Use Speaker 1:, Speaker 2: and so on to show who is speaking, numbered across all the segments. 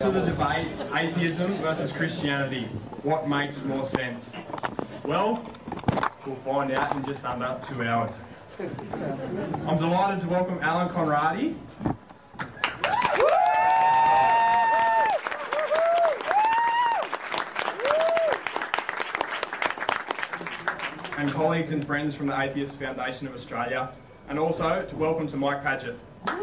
Speaker 1: To the debate, atheism versus Christianity, what makes more sense? Well, we'll find out in just under 2 hours. I'm delighted to welcome Alan Conradi. And colleagues and friends from the Atheist Foundation of Australia, and also to welcome to Mike Padgett.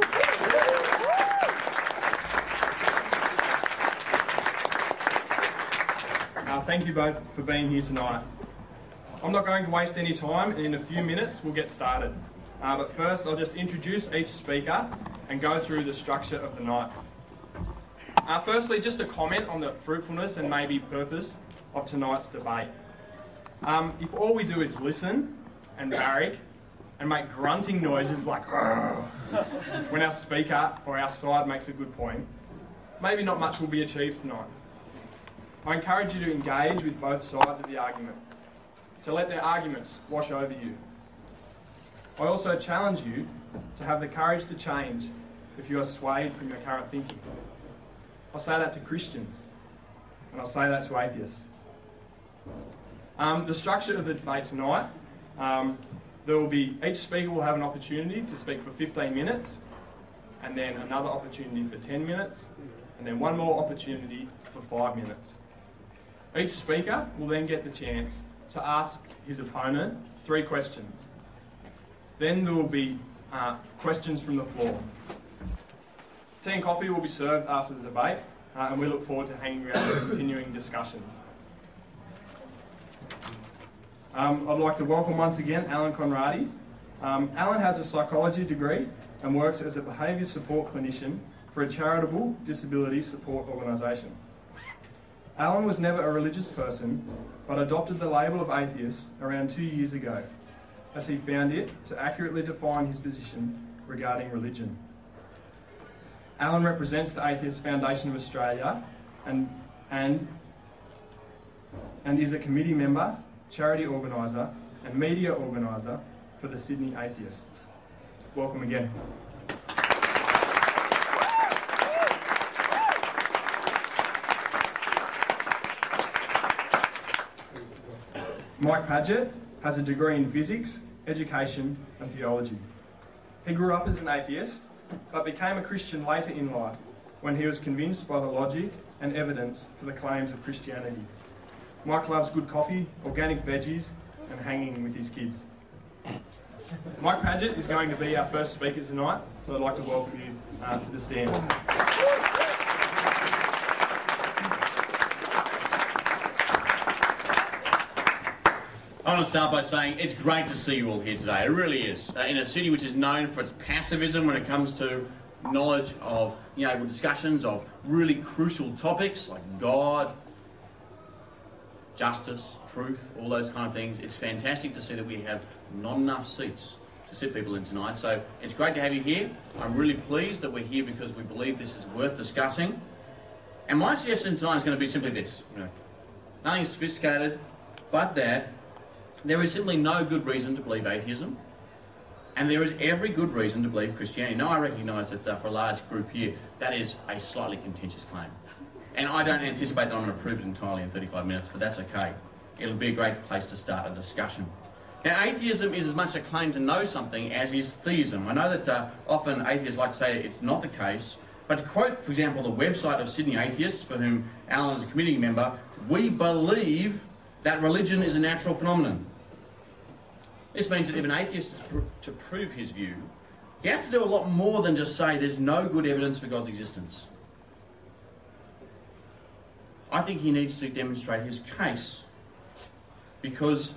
Speaker 1: Thank you both for being here tonight. I'm not going to waste any time, and in a few minutes we'll get started. But first I'll just introduce each speaker and go through the structure of the night. Firstly, just a comment on the fruitfulness and maybe purpose of tonight's debate. If all we do is listen and barrack and make grunting noises like when our speaker or our side makes a good point, maybe not much will be achieved tonight. I encourage you to engage with both sides of the argument, to let their arguments wash over you. I also challenge you to have the courage to change if you are swayed from your current thinking. I say that to Christians, and I say that to atheists. The structure of the debate tonight, each speaker will have an opportunity to speak for 15 minutes, and then another opportunity for 10 minutes, and then one more opportunity for 5 minutes. Each speaker will then get the chance to ask his opponent 3 questions. Then there will be questions from the floor. Tea and coffee will be served after the debate, and we look forward to hanging around for continuing discussions. I'd like to welcome once again Alan Conradi. Alan has a psychology degree and works as a behaviour support clinician for a charitable disability support organisation. Alan was never a religious person, but adopted the label of atheist around 2 years ago, as he found it to accurately define his position regarding religion. Alan represents the Atheist Foundation of Australia and is a committee member, charity organiser and media organiser for the Sydney Atheists. Welcome again. Mike Padgett has a degree in physics, education and theology. He grew up as an atheist, but became a Christian later in life when he was convinced by the logic and evidence for the claims of Christianity. Mike loves good coffee, organic veggies and hanging with his kids. Mike Padgett is going to be our first speaker tonight, so I'd like to welcome you to the stand.
Speaker 2: I want to start by saying it's great to see you all here today. It really is. In a city which is known for its pacifism when it comes to knowledge of, discussions of really crucial topics like God, justice, truth, all those kind of things. It's fantastic to see that we have not enough seats to sit people in tonight. So it's great to have you here. I'm really pleased that we're here because we believe this is worth discussing. And my suggestion tonight is going to be simply this. Nothing sophisticated, but that there is simply no good reason to believe atheism, and there is every good reason to believe Christianity. Now, I recognise that for a large group here, that is a slightly contentious claim. And I don't anticipate that I'm going to prove it entirely in 35 minutes, but that's okay. It'll be a great place to start a discussion. Now, atheism is as much a claim to know something as is theism. I know that often atheists like to say it's not the case, but to quote, for example, the website of Sydney Atheists, for whom Alan is a committee member, we believe that religion is a natural phenomenon. This means that if an atheist is to prove his view, he has to do a lot more than just say there's no good evidence for God's existence. I think he needs to demonstrate his case, because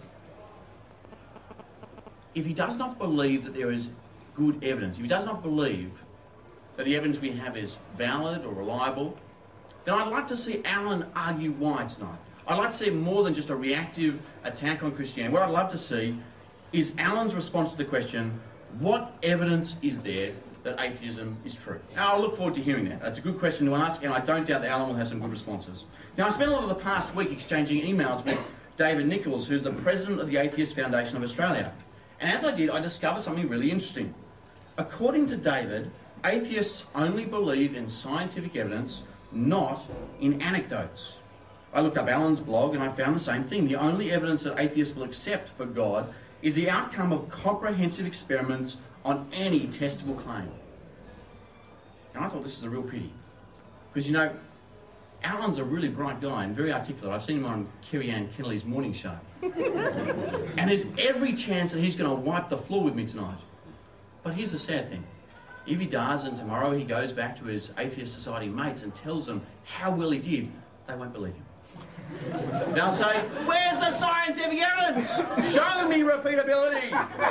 Speaker 2: if he does not believe that there is good evidence, if he does not believe that the evidence we have is valid or reliable, then I'd like to see Alan argue why tonight. I'd like to see more than just a reactive attack on Christianity. What I'd love to see is Alan's response to the question, what evidence is there that atheism is true? Now, I look forward to hearing that. That's a good question to ask, and I don't doubt that Alan will have some good responses. Now, I spent a lot of the past week exchanging emails with David Nichols, who's the president of the Atheist Foundation of Australia. And as I did, I discovered something really interesting. According to David, atheists only believe in scientific evidence not in anecdotes. I looked up Alan's blog and I found the same thing. The only evidence that atheists will accept for God is the outcome of comprehensive experiments on any testable claim. And I thought this is a real pity. Because, you know, Alan's a really bright guy and very articulate. I've seen him on Kerry-Ann Kennelly's morning show. And there's every chance that he's going to wipe the floor with me tonight. But here's the sad thing. If he does, and tomorrow he goes back to his Atheist Society mates and tells them how well he did, they won't believe him. They'll say, "Where's the scientific evidence? Show me repeatability."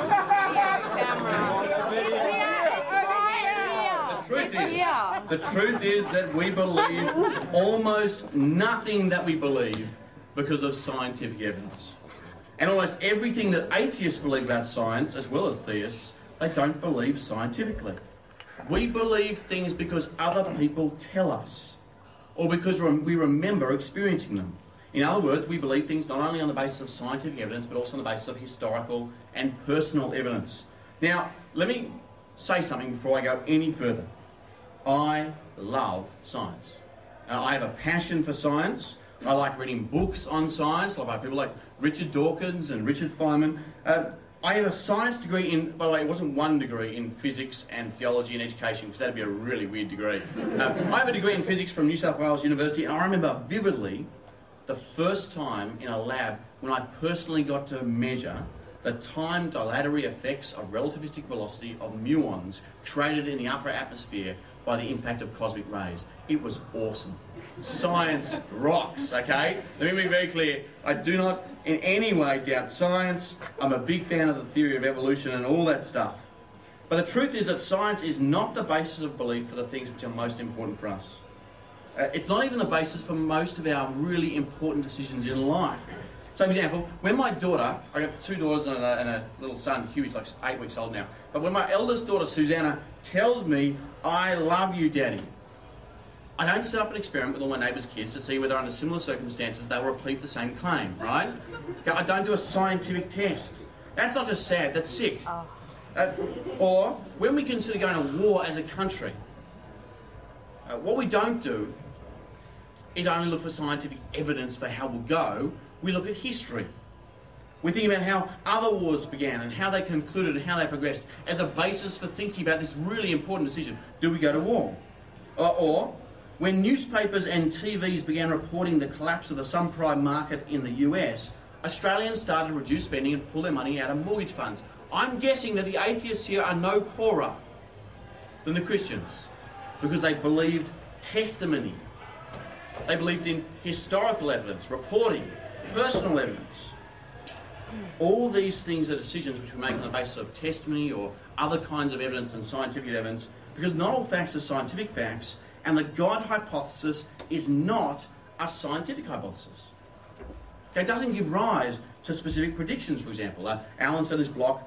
Speaker 2: The truth is that we believe almost nothing that we believe because of scientific evidence. And almost everything that atheists believe about science, as well as theists, they don't believe scientifically. We believe things because other people tell us, or because we remember experiencing them. In other words, we believe things not only on the basis of scientific evidence, but also on the basis of historical and personal evidence. Now, let me say something before I go any further. I love science. I have a passion for science. I like reading books on science, by people like Richard Dawkins and Richard Feynman. I have a science degree in, by the way, it wasn't one degree in physics and theology and education, because that'd be a really weird degree. I have a degree in physics from New South Wales University, and I remember vividly the first time in a lab when I personally got to measure the time dilatory effects of relativistic velocity of muons created in the upper atmosphere by the impact of cosmic rays. It was awesome. Science rocks, okay? Let me be very clear. I do not in any way doubt science. I'm a big fan of the theory of evolution and all that stuff. But the truth is that science is not the basis of belief for the things which are most important for us. It's not even the basis for most of our really important decisions in life. So, for example, when my daughter, I have two daughters and a little son, Hughie's like 8 weeks old now, but when my eldest daughter, Susanna, tells me, "I love you, Daddy," I don't set up an experiment with all my neighbours' kids to see whether under similar circumstances they will repeat the same claim, right? I don't do a scientific test. That's not just sad, that's sick. Or, when we consider going to war as a country, what we don't do is only look for scientific evidence for how we'll go. We look at history. We think about how other wars began and how they concluded and how they progressed as a basis for thinking about this really important decision. Do we go to war? Or when newspapers and TVs began reporting the collapse of the subprime market in the US, Australians started to reduce spending and pull their money out of mortgage funds. I'm guessing that the atheists here are no poorer than the Christians because they believed testimony. They believed in historical evidence, reporting, personal evidence. All these things are decisions which we make on the basis of testimony or other kinds of evidence than scientific evidence, because not all facts are scientific facts, and the God hypothesis is not a scientific hypothesis. Okay, it doesn't give rise to specific predictions, for example. Alan said in his blog,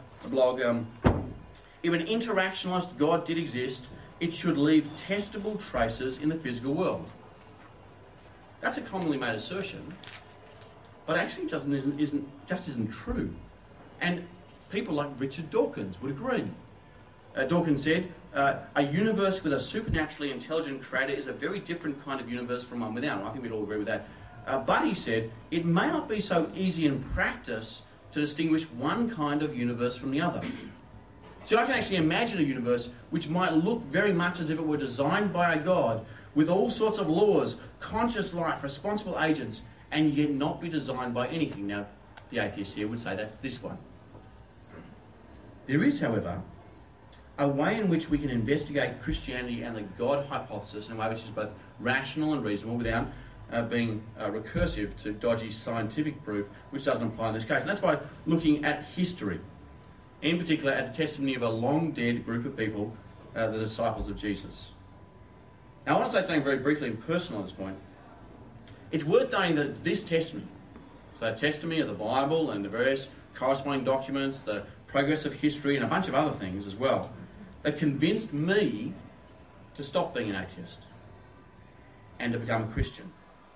Speaker 2: if an interactionalist God did exist, it should leave testable traces in the physical world. That's a commonly made assertion, but actually isn't true. And people like Richard Dawkins would agree. Dawkins said, a universe with a supernaturally intelligent creator is a very different kind of universe from one without. I think we'd all agree with that. But he said, it may not be so easy in practice to distinguish one kind of universe from the other. So I can actually imagine a universe which might look very much as if it were designed by a God, with all sorts of laws, conscious life, responsible agents, and yet not be designed by anything. Now, the atheist here would say that's this one. There is, however, a way in which we can investigate Christianity and the God hypothesis in a way which is both rational and reasonable without being recursive to dodgy scientific proof, which doesn't apply in this case. And that's by looking at history, in particular at the testimony of a long-dead group of people, the disciples of Jesus. Now, I want to say something very briefly and personal at this point. It's worth noting that this testimony, so the testimony of the Bible and the various corresponding documents, the progress of history and a bunch of other things as well, that convinced me to stop being an atheist and to become a Christian.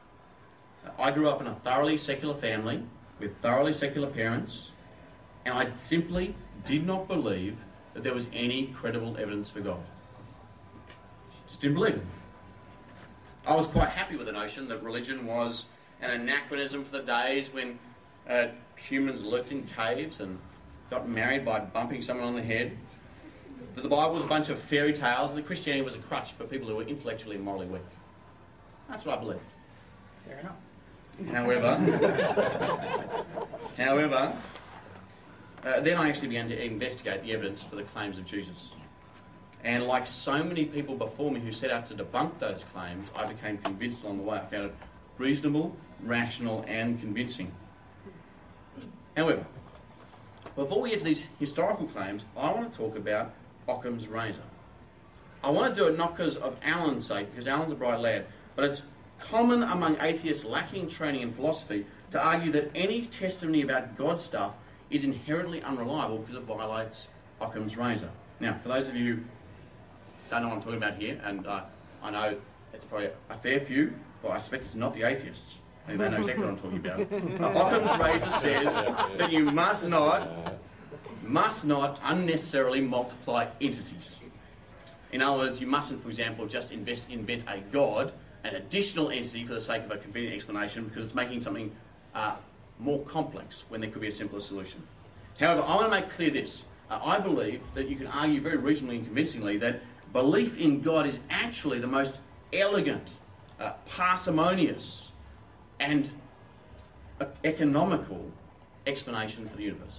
Speaker 2: I grew up in a thoroughly secular family with thoroughly secular parents, and I simply did not believe that there was any credible evidence for God. Just didn't believe it. I was quite happy with the notion that religion was an anachronism for the days when humans lived in caves and got married by bumping someone on the head. That the Bible was a bunch of fairy tales and that Christianity was a crutch for people who were intellectually and morally weak. That's what I believe.
Speaker 3: Fair enough.
Speaker 2: However, then I actually began to investigate the evidence for the claims of Jesus. And like so many people before me who set out to debunk those claims, I became convinced along the way. I found it reasonable, rational and convincing. However, before we get to these historical claims, I want to talk about Occam's razor. I want to do it not because of Alan's sake, because Alan's a bright lad, but it's common among atheists lacking training in philosophy to argue that any testimony about God stuff is inherently unreliable because it violates Occam's razor. Now, for those of you who don't know what I'm talking about here, and I know it's probably a fair few, but I suspect it's not the atheists. They know exactly what I'm talking about. Occam's razor says that you must not unnecessarily multiply entities. In other words, you mustn't, for example, just invent a God, an additional entity for the sake of a convenient explanation because it's making something more complex when there could be a simpler solution. However, I want to make clear this. I believe that you can argue very reasonably and convincingly that belief in God is actually the most elegant, parsimonious and economical explanation for the universe.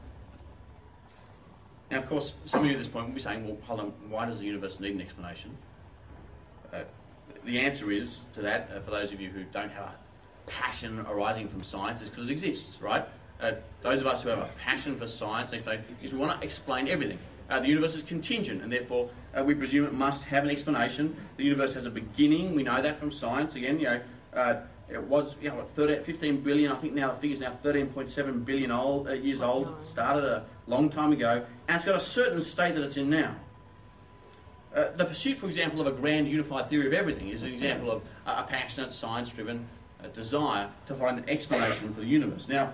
Speaker 2: Now, of course, some of you at this point will be saying, well, hold on, why does the universe need an explanation? The answer is to that, for those of you who don't have a passion arising from science, is because it exists, right? Those of us who have a passion for science, is we want to explain everything. The universe is contingent, and therefore we presume it must have an explanation. The universe has a beginning. We know that from science. Again, it was 15 billion. I think now the figure's now 13.7 billion years old. Started a long time ago, and it's got a certain state that it's in now. The pursuit, for example, of a grand unified theory of everything is an example of a passionate, science-driven desire to find an explanation for the universe. Now,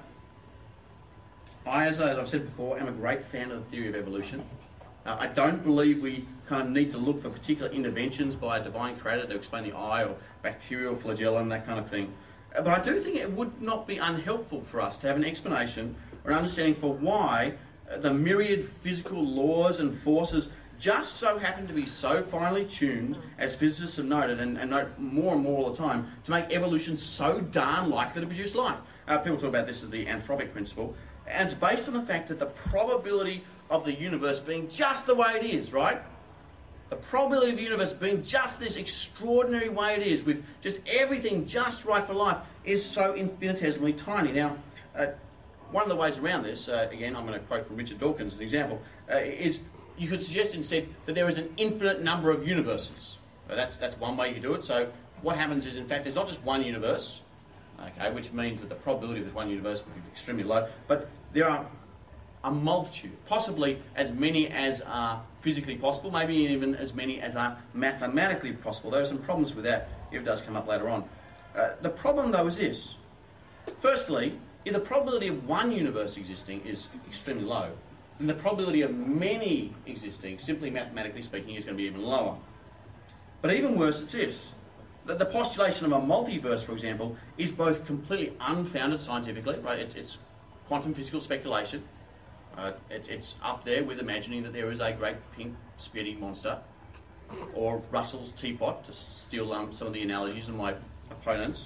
Speaker 2: as I've said before, am a great fan of the theory of evolution. I don't believe we kind of need to look for particular interventions by a divine creator to explain the eye or bacterial flagellum, that kind of thing. But I do think it would not be unhelpful for us to have an explanation or an understanding for why the myriad physical laws and forces just so happen to be so finely tuned, as physicists have noted and note more and more all the time, to make evolution so darn likely to produce life. People talk about this as the anthropic principle, and it's based on the fact that the probability of the universe being just the way it is, right? The probability of the universe being just this extraordinary way it is, with just everything just right for life, is so infinitesimally tiny. Now, one of the ways around this, again, I'm going to quote from Richard Dawkins as an example, is you could suggest instead that there is an infinite number of universes. That's one way you do it. So what happens is, in fact, there's not just one universe, okay, which means that the probability of this one universe would be extremely low, but there are a multitude, possibly as many as are physically possible, maybe even as many as are mathematically possible. There are some problems with that if it does come up later on. The problem, though, is this. Firstly, if the probability of one universe existing is extremely low, then the probability of many existing, simply mathematically speaking, is going to be even lower. But even worse, it's this. That the postulation of a multiverse, for example, is both completely unfounded scientifically, right? It's quantum physical speculation. It's up there with imagining that there is a great pink spaghetti monster, or Russell's teapot, to steal some of the analogies of my opponents.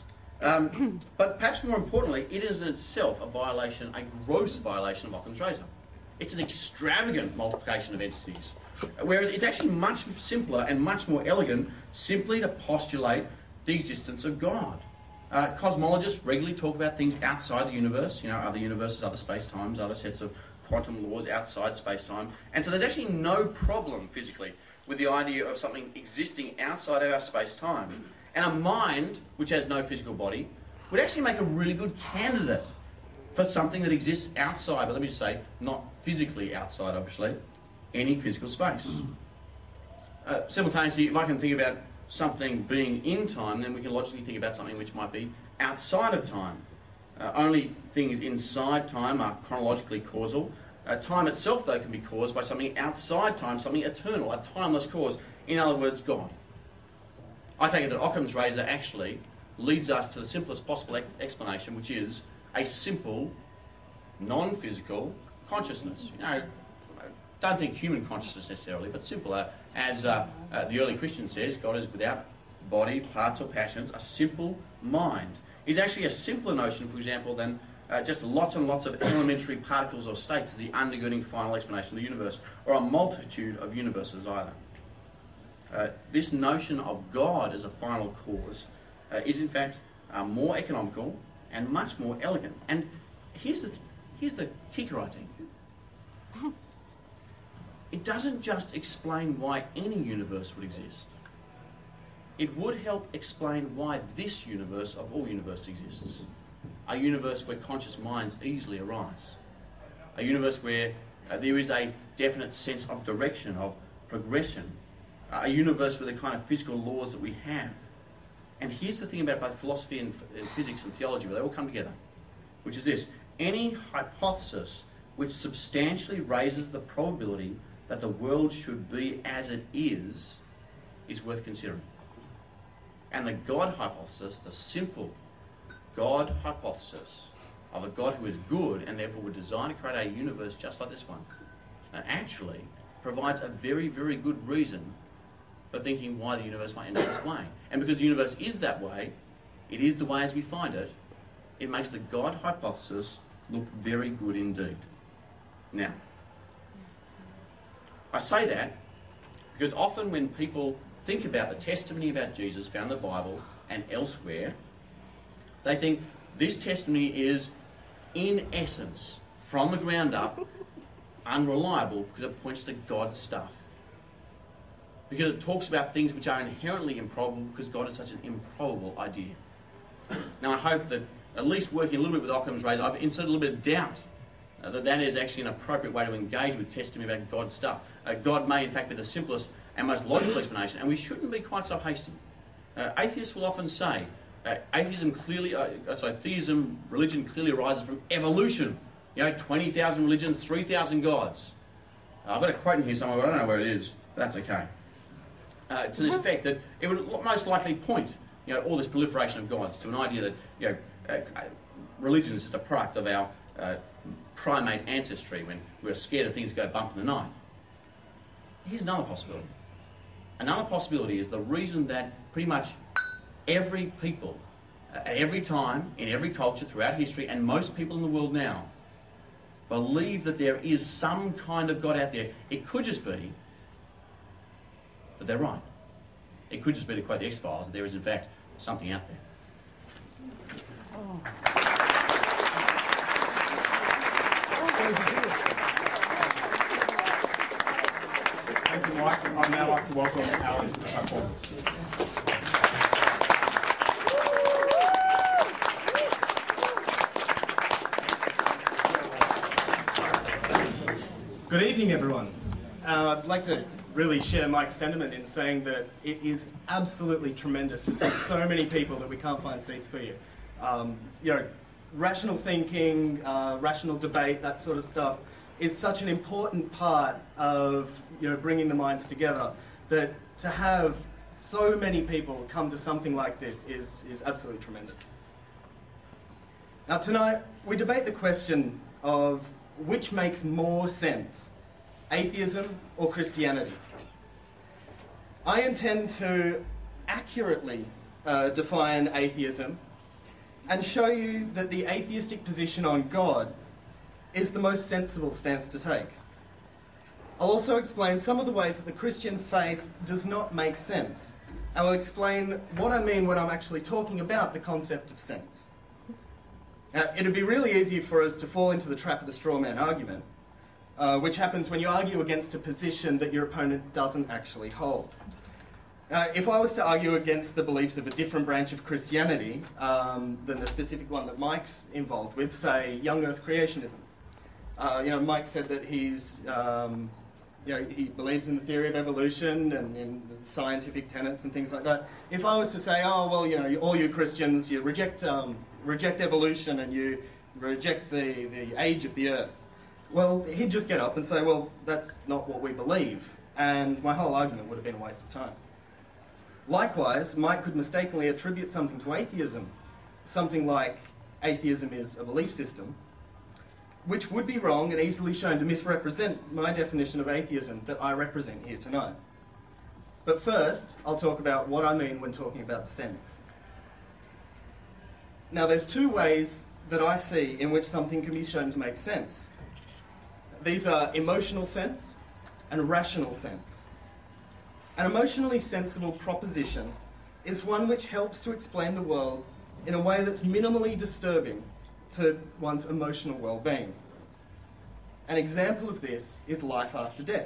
Speaker 2: But perhaps more importantly, it is in itself a violation, a gross violation of Occam's razor. It's an extravagant multiplication of entities, whereas it's actually much simpler and much more elegant simply to postulate the existence of God. Cosmologists regularly talk about things outside the universe, other universes, other space-times, other sets of quantum laws outside space-time. And so there's actually no problem physically with the idea of something existing outside of our space-time. And a mind, which has no physical body, would actually make a really good candidate for something that exists outside, but let me just say, not physically outside, obviously, any physical space. Simultaneously, if I can think about something being in time, then we can logically think about something which might be outside of time. Only things inside time are chronologically causal. Time itself, though, can be caused by something outside time, something eternal, a timeless cause. In other words, God. I take it that Occam's razor actually leads us to the simplest possible explanation, which is a simple, non-physical consciousness. Don't think human consciousness necessarily, but simple. As the early Christian says, God is without body, parts or passions, a simple mind. Is actually a simpler notion, for example, than just lots and lots of elementary particles or states as the undergirding final explanation of the universe, or a multitude of universes either. This notion of God as a final cause is in fact more economical and much more elegant. And here's the kicker, I think. It doesn't just explain why any universe would exist. It would help explain why this universe of all universes exists. A universe where conscious minds easily arise. A universe where there is a definite sense of direction, of progression. A universe with the kind of physical laws that we have. And here's the thing about both philosophy and physics and theology, where they all come together, which is this: any hypothesis which substantially raises the probability that the world should be as it is worth considering. And the God hypothesis, the simple God hypothesis of a God who is good and therefore would design to create a universe just like this one, actually provides a very, very good reason for thinking why the universe might end up this way. And because the universe is that way, it is the way as we find it, it makes the God hypothesis look very good indeed. Now, I say that because often when people think about the testimony about Jesus found in the Bible and elsewhere, they think this testimony is, in essence, from the ground up, unreliable because it points to God's stuff. Because it talks about things which are inherently improbable because God is such an improbable idea. Now I hope that, at least working a little bit with Occam's razor, I've inserted a little bit of doubt that is actually an appropriate way to engage with testimony about God's stuff. God may in fact be the simplest and most logical explanation, and we shouldn't be quite so hasty. Atheists will often say, theism, religion clearly arises from evolution. 20,000 religions, 3,000 gods. I've got a quote in here somewhere, but I don't know where it is, but that's okay. To the effect that it would most likely point, all this proliferation of gods to an idea that, religion is just a product of our primate ancestry when we're scared of things that go bump in the night. Here's another possibility. Another possibility is the reason that pretty much every people, at every time, in every culture throughout history, and most people in the world now, believe that there is some kind of God out there. It could just be that they're right. It could just be, to quote the X-Files, that there is in fact something out there.
Speaker 1: Thank you, Mike. I'd now like to welcome Alex to the platform.
Speaker 3: Good evening, everyone. I'd like to really share Mike's sentiment in saying that it is absolutely tremendous to see so many people that we can't find seats for you. Rational thinking, rational debate, that sort of stuff is such an important part of bringing the minds together, that to have so many people come to something like this is absolutely tremendous. Now tonight we debate the question of which makes more sense, atheism or Christianity. I intend to accurately define atheism and show you that the atheistic position on God is the most sensible stance to take. I'll also explain some of the ways that the Christian faith does not make sense. I will explain what I mean when I'm actually talking about the concept of sense. Now, it'd be really easy for us to fall into the trap of the straw man argument, which happens when you argue against a position that your opponent doesn't actually hold. If I was to argue against the beliefs of a different branch of Christianity than the specific one that Mike's involved with, say young earth creationism, Mike said that he believes in the theory of evolution and in scientific tenets and things like that. If I was to say, all you Christians, you reject evolution and you reject the age of the earth, well, he'd just get up and say, well, that's not what we believe, and my whole argument would have been a waste of time. Likewise, Mike could mistakenly attribute something to atheism, something like atheism is a belief system, which would be wrong and easily shown to misrepresent my definition of atheism that I represent here tonight. But first, I'll talk about what I mean when talking about sense. Now, there's two ways that I see in which something can be shown to make sense. These are emotional sense and rational sense. An emotionally sensible proposition is one which helps to explain the world in a way that's minimally disturbing to one's emotional well-being. An example of this is life after death.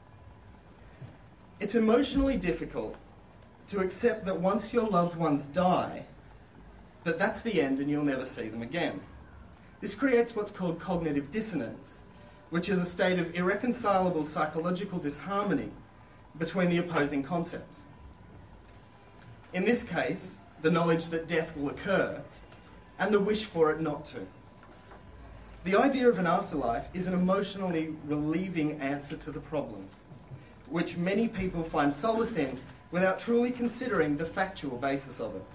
Speaker 3: It's emotionally difficult to accept that once your loved ones die, that's the end and you'll never see them again. This creates what's called cognitive dissonance, which is a state of irreconcilable psychological disharmony between the opposing concepts. In this case, the knowledge that death will occur and the wish for it not to. The idea of an afterlife is an emotionally relieving answer to the problem, which many people find solace in without truly considering the factual basis of it.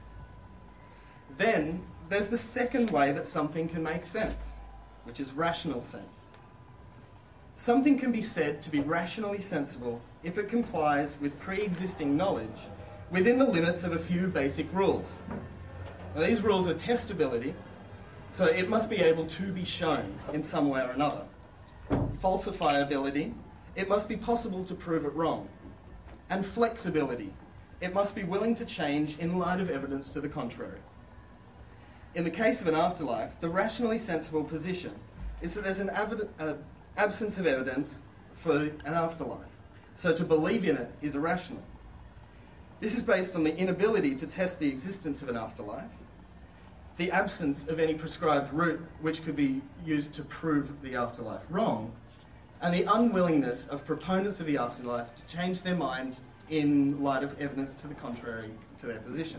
Speaker 3: Then, there's the second way that something can make sense, which is rational sense. Something can be said to be rationally sensible if it complies with pre-existing knowledge within the limits of a few basic rules. Now, these rules are testability, so it must be able to be shown in some way or another. Falsifiability, it must be possible to prove it wrong. And flexibility, it must be willing to change in light of evidence to the contrary. In the case of an afterlife, the rationally sensible position is that there's an absence of evidence for an afterlife, so to believe in it is irrational. This is based on the inability to test the existence of an afterlife, the absence of any prescribed route which could be used to prove the afterlife wrong, and the unwillingness of proponents of the afterlife to change their mind in light of evidence to the contrary to their position.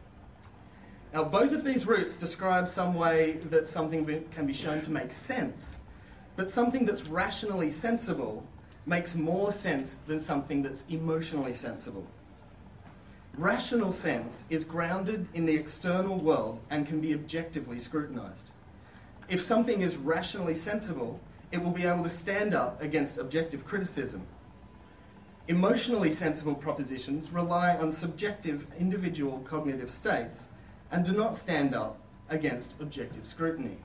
Speaker 3: Now, both of these routes describe some way that something can be shown to make sense, but something that's rationally sensible makes more sense than something that's emotionally sensible. Rational sense is grounded in the external world and can be objectively scrutinized. If something is rationally sensible, it will be able to stand up against objective criticism. Emotionally sensible propositions rely on subjective individual cognitive states and do not stand up against objective scrutiny.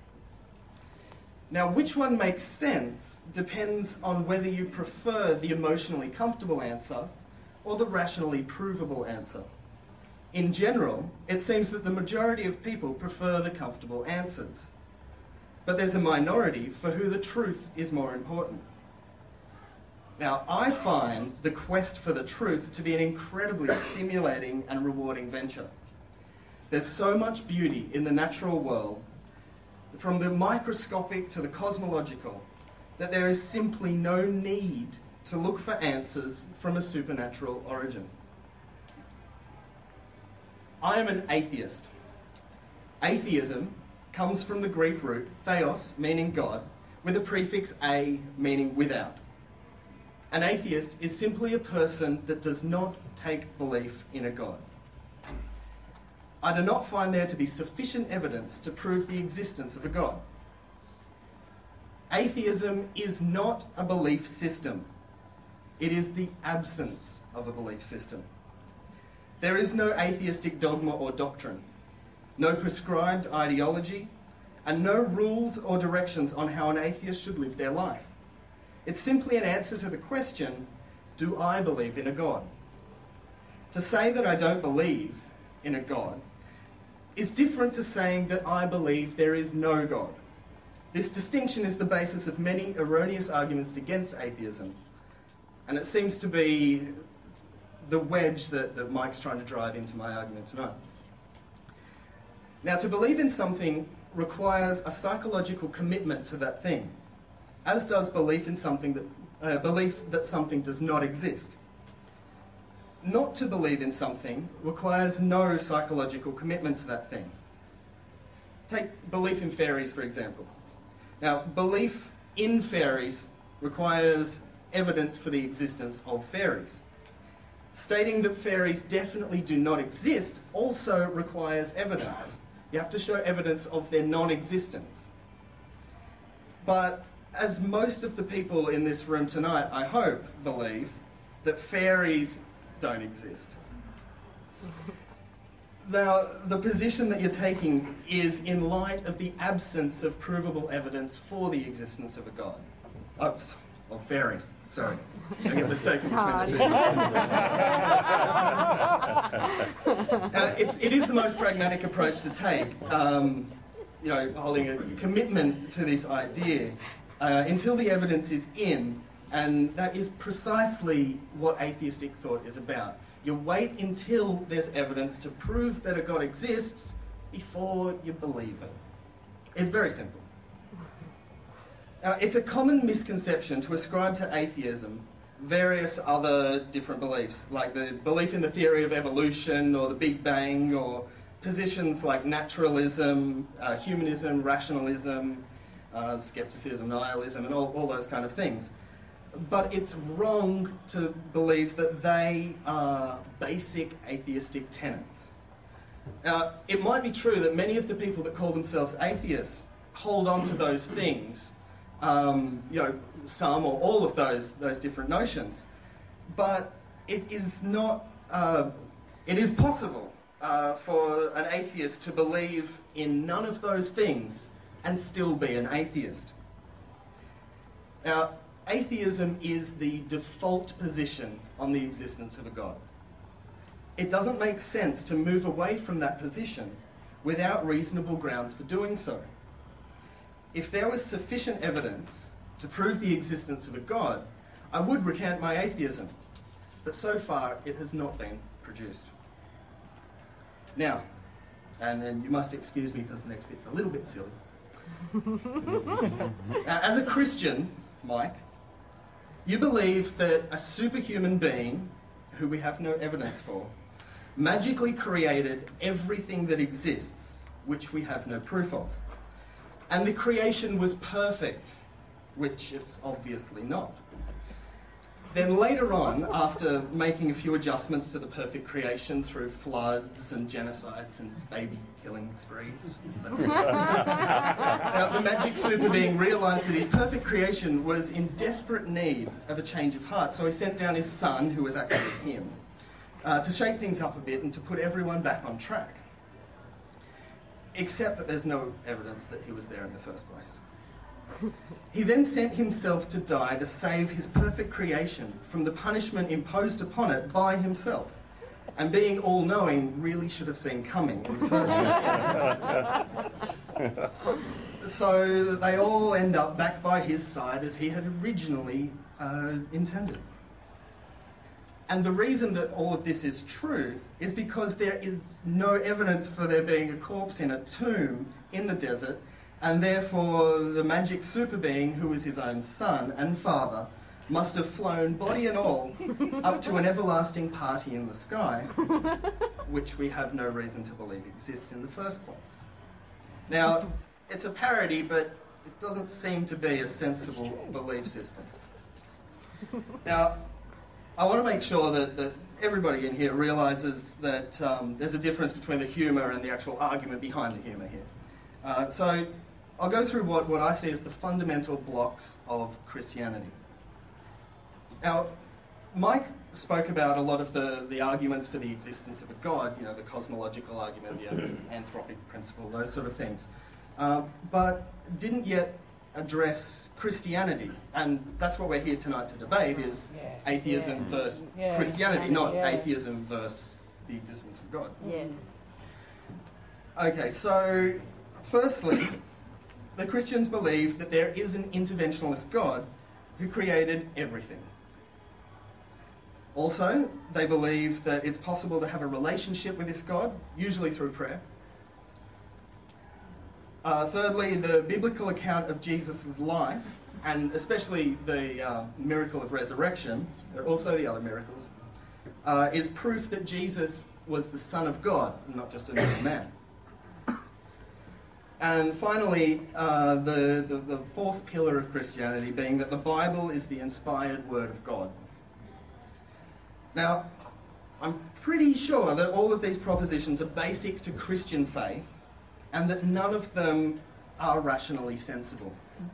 Speaker 3: Now, which one makes sense depends on whether you prefer the emotionally comfortable answer or the rationally provable answer. In general, it seems that the majority of people prefer the comfortable answers, but there's a minority for who the truth is more important. Now, I find the quest for the truth to be an incredibly stimulating and rewarding venture. There's so much beauty in the natural world, from the microscopic to the cosmological, that there is simply no need to look for answers from a supernatural origin. I am an atheist. Atheism comes from the Greek root theos, meaning God, with a prefix a, meaning without. An atheist is simply a person that does not take belief in a God. I do not find there to be sufficient evidence to prove the existence of a God. Atheism is not a belief system. It is the absence of a belief system. There is no atheistic dogma or doctrine, no prescribed ideology, and no rules or directions on how an atheist should live their life. It's simply an answer to the question, do I believe in a God? To say that I don't believe in a God is different to saying that I believe there is no God. This distinction is the basis of many erroneous arguments against atheism, and it seems to be the wedge that Mike's trying to drive into my argument tonight. Now, to believe in something requires a psychological commitment to that thing, as does belief in something belief that something does not exist. Not to believe in something requires no psychological commitment to that thing. Take belief in fairies, for example. Now, belief in fairies requires evidence for the existence of fairies. Stating that fairies definitely do not exist also requires evidence. You have to show evidence of their non-existence. But as most of the people in this room tonight, I hope, believe, that fairies don't exist. Now, the position that you're taking is in light of the absence of provable evidence for the existence of a god. Of fairies, sorry. I get mistaken between the two. It is the most pragmatic approach to take, you know, holding a commitment to this idea until the evidence is in, and that is precisely what atheistic thought is about. You wait until there's evidence to prove that a God exists before you believe it. It's very simple. It's a common misconception to ascribe to atheism various other different beliefs, like the belief in the theory of evolution or the Big Bang, or positions like naturalism, humanism, rationalism, skepticism, nihilism, and all those kind of things. But it's wrong to believe that they are basic atheistic tenets. Now, it might be true that many of the people that call themselves atheists hold on to those things, you know, some or all of those different notions. But it is not, it is possible for an atheist to believe in none of those things and still be an atheist. Now, atheism is the default position on the existence of a God. It doesn't make sense to move away from that position without reasonable grounds for doing so. If there was sufficient evidence to prove the existence of a God, I would recant my atheism, but so far it has not been produced. Now, and then you must excuse me because the next bit's a little bit silly. Now, as a Christian, Mike, you believe that a superhuman being, who we have no evidence for, magically created everything that exists, which we have no proof of. And the creation was perfect, which it's obviously not. Then later on, after making a few adjustments to the perfect creation through floods and genocides and baby-killing sprees, now, the magic super being realised that his perfect creation was in desperate need of a change of heart, so he sent down his son, who was actually him, to shake things up a bit and to put everyone back on track. Except that there's no evidence that he was there in the first place. He then sent himself to die to save his perfect creation from the punishment imposed upon it by himself. And being all-knowing, really should have seen coming in the first place. So they all end up back by his side as he had originally intended. And the reason that all of this is true is because there is no evidence for there being a corpse in a tomb in the desert, and therefore the magic super being, who was his own son and father, must have flown, body and all, up to an everlasting party in the sky, which we have no reason to believe exists in the first place. Now, it's a parody, but it doesn't seem to be a sensible belief system. Now, I want to make sure that everybody in here realises that there's a difference between the humour and the actual argument behind the humour here. So I'll go through what I see as the fundamental blocks of Christianity. Now, Mike spoke about a lot of the arguments for the existence of a God, you know, the cosmological argument, the anthropic principle, those sort of things, but didn't yet address Christianity, and that's what we're here tonight to debate, is atheism versus Christianity, not atheism versus the existence of God.
Speaker 4: Yes.
Speaker 3: Okay, so firstly, the Christians believe that there is an interventionist God who created everything. Also, they believe that it's possible to have a relationship with this God, usually through prayer. Thirdly, the biblical account of Jesus' life, and especially the miracle of resurrection, but also the other miracles, is proof that Jesus was the Son of God, not just a normal man. And finally, the fourth pillar of Christianity being that the Bible is the inspired Word of God. Now, I'm pretty sure that all of these propositions are basic to Christian faith and that none of them are rationally sensible.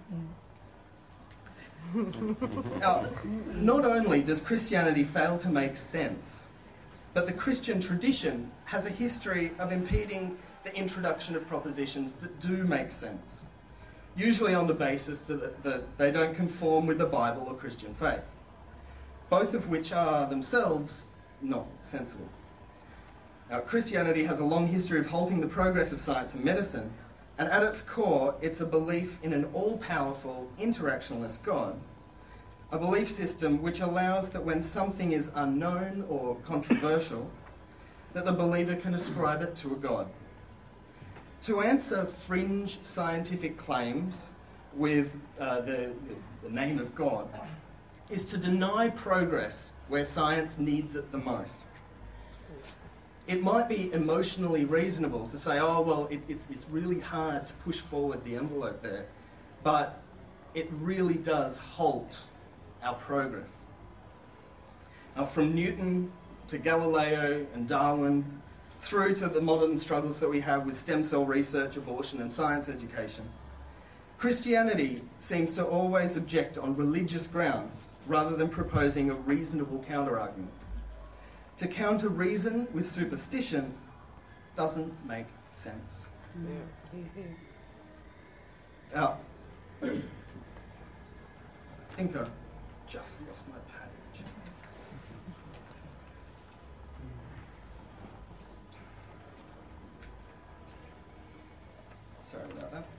Speaker 3: Now, not only does Christianity fail to make sense, but the Christian tradition has a history of impeding the introduction of propositions that do make sense, usually on the basis that they don't conform with the Bible or Christian faith, both of which are themselves not sensible. Now, Christianity has a long history of halting the progress of science and medicine, and at its core, it's a belief in an all-powerful, interactionalist God, a belief system which allows that when something is unknown or controversial, that the believer can ascribe it to a God. To answer fringe scientific claims with the name of God is to deny progress where science needs it the most. It might be emotionally reasonable to say, oh, well, it's really hard to push forward the envelope there, but it really does halt our progress. Now, from Newton to Galileo and Darwin, through to the modern struggles that we have with stem cell research, abortion and science education, Christianity seems to always object on religious grounds rather than proposing a reasonable counter-argument. To counter reason with superstition doesn't make sense. Now, I think I've just lost my page. Sorry about that.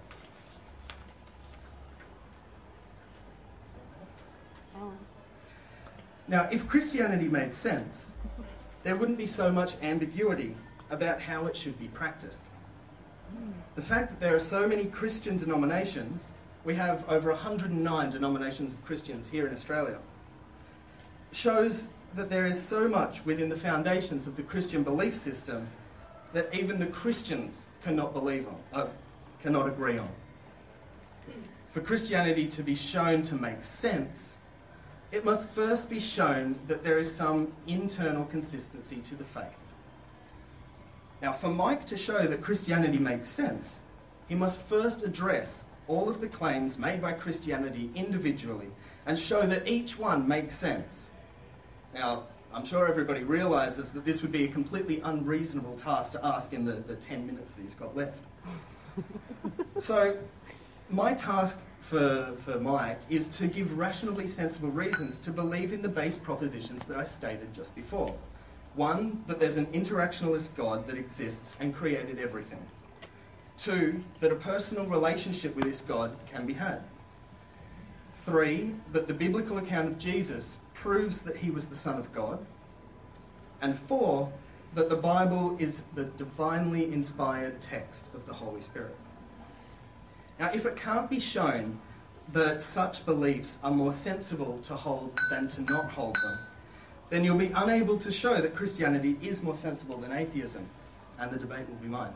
Speaker 3: Now, if Christianity made sense, there wouldn't be so much ambiguity about how it should be practiced. The fact that there are so many Christian denominations, we have over 109 denominations of Christians here in Australia, shows that there is so much within the foundations of the Christian belief system that even the Christians cannot agree on. For Christianity to be shown to make sense, it must first be shown that there is some internal consistency to the faith. Now, for Mike to show that Christianity makes sense, he must first address all of the claims made by Christianity individually and show that each one makes sense. Now, I'm sure everybody realises that this would be a completely unreasonable task to ask in the 10 minutes that he's got left. So, my task for Mike is to give rationally sensible reasons to believe in the base propositions that I stated just before. One, that there's an interactionalist God that exists and created everything. Two, that a personal relationship with this God can be had. Three, that the biblical account of Jesus proves that he was the Son of God. And four, that the Bible is the divinely inspired text of the Holy Spirit. Now, if it can't be shown that such beliefs are more sensible to hold than to not hold them, then you'll be unable to show that Christianity is more sensible than atheism, and the debate will be mine.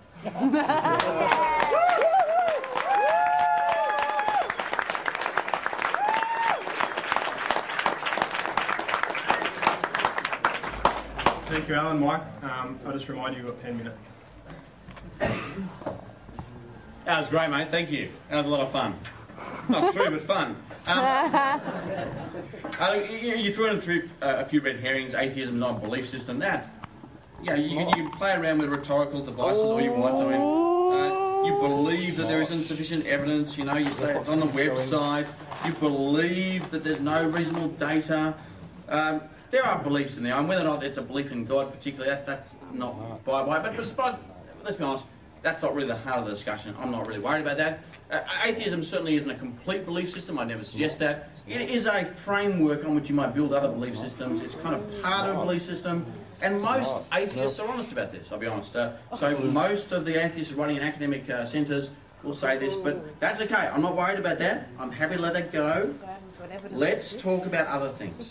Speaker 1: Thank you, Alan. Mike, I'll just remind you, you've got 10 minutes.
Speaker 2: That was great, mate. Thank you. That was a lot of fun. Not true, but fun. You threw in through a few red herrings, atheism, not a belief system. That, you can play around with rhetorical devices all you want. I mean, you believe that there isn't sufficient evidence. You say it's on the website. You believe that there's no reasonable data. There are beliefs in there, and whether or not it's a belief in God particularly, that's not by way. But let's be honest, that's not really the heart of the discussion. I'm not really worried about that. Atheism certainly isn't a complete belief system. I never suggest that. It is a framework on which you might build other belief systems. It's kind of part of a belief system. And most atheists are honest about this, I'll be honest. So most of the atheists running in academic centres will say this, but that's okay. I'm not worried about that. I'm happy to let that go. Let's talk about other things.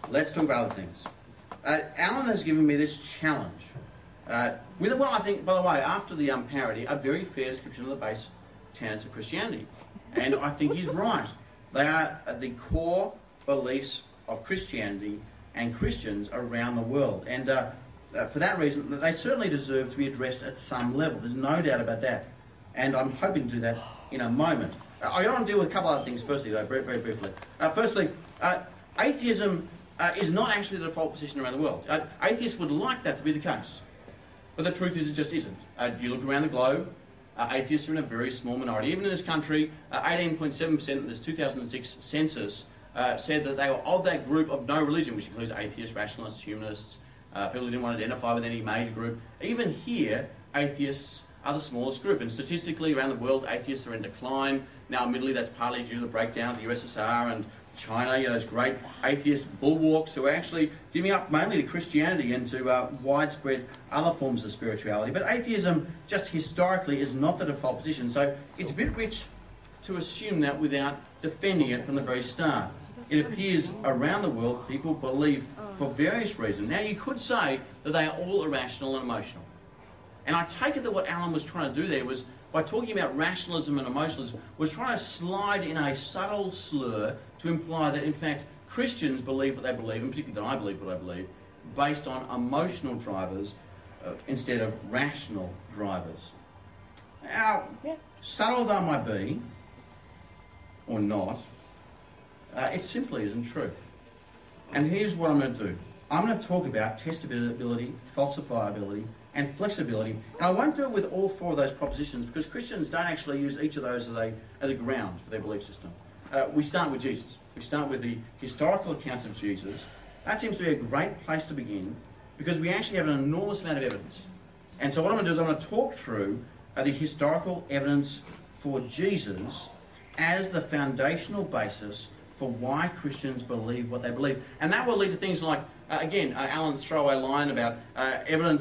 Speaker 2: Alan has given me this challenge. With what I think, by the way, after the parody, a very fair description of the base tenets of Christianity. And I think he's right. They are the core beliefs of Christianity, and Christians around the world. And for that reason, they certainly deserve to be addressed at some level. There's no doubt about that. And I'm hoping to do that in a moment. I want to deal with a couple other things firstly, though, very, very briefly. Firstly, atheism is not actually the default position around the world. Atheists would like that to be the case. But the truth is it just isn't. You look around the globe, atheists are in a very small minority. Even in this country, 18.7% of this 2006 census said that they were of that group of no religion, which includes atheists, rationalists, humanists, people who didn't want to identify with any major group. Even here, atheists are the smallest group, and statistically around the world, atheists are in decline. Now, admittedly, that's partly due to the breakdown of the USSR and China, those great atheist bulwarks who are actually giving up mainly to Christianity and to widespread other forms of spirituality. But atheism, just historically, is not the default position, so it's a bit rich to assume that without defending it from the very start. It appears around the world people believe for various reasons. Now, you could say that they are all irrational and emotional. And I take it that what Alan was trying to do there was, by talking about rationalism and emotionalism, was trying to slide in a subtle slur to imply that, in fact, Christians believe what they believe, and particularly that I believe what I believe, based on emotional drivers instead of rational drivers. Now, subtle as I might be, or not, it simply isn't true. And here's what I'm going to do. I'm going to talk about testability, falsifiability, and flexibility. And I won't do it with all four of those propositions because Christians don't actually use each of those as a ground for their belief system. We start with Jesus. We start with the historical accounts of Jesus. That seems to be a great place to begin because we actually have an enormous amount of evidence. And so what I'm going to do is I'm going to talk through the historical evidence for Jesus as the foundational basis for why Christians believe what they believe. And that will lead to things like, again, Alan's throwaway line about evidence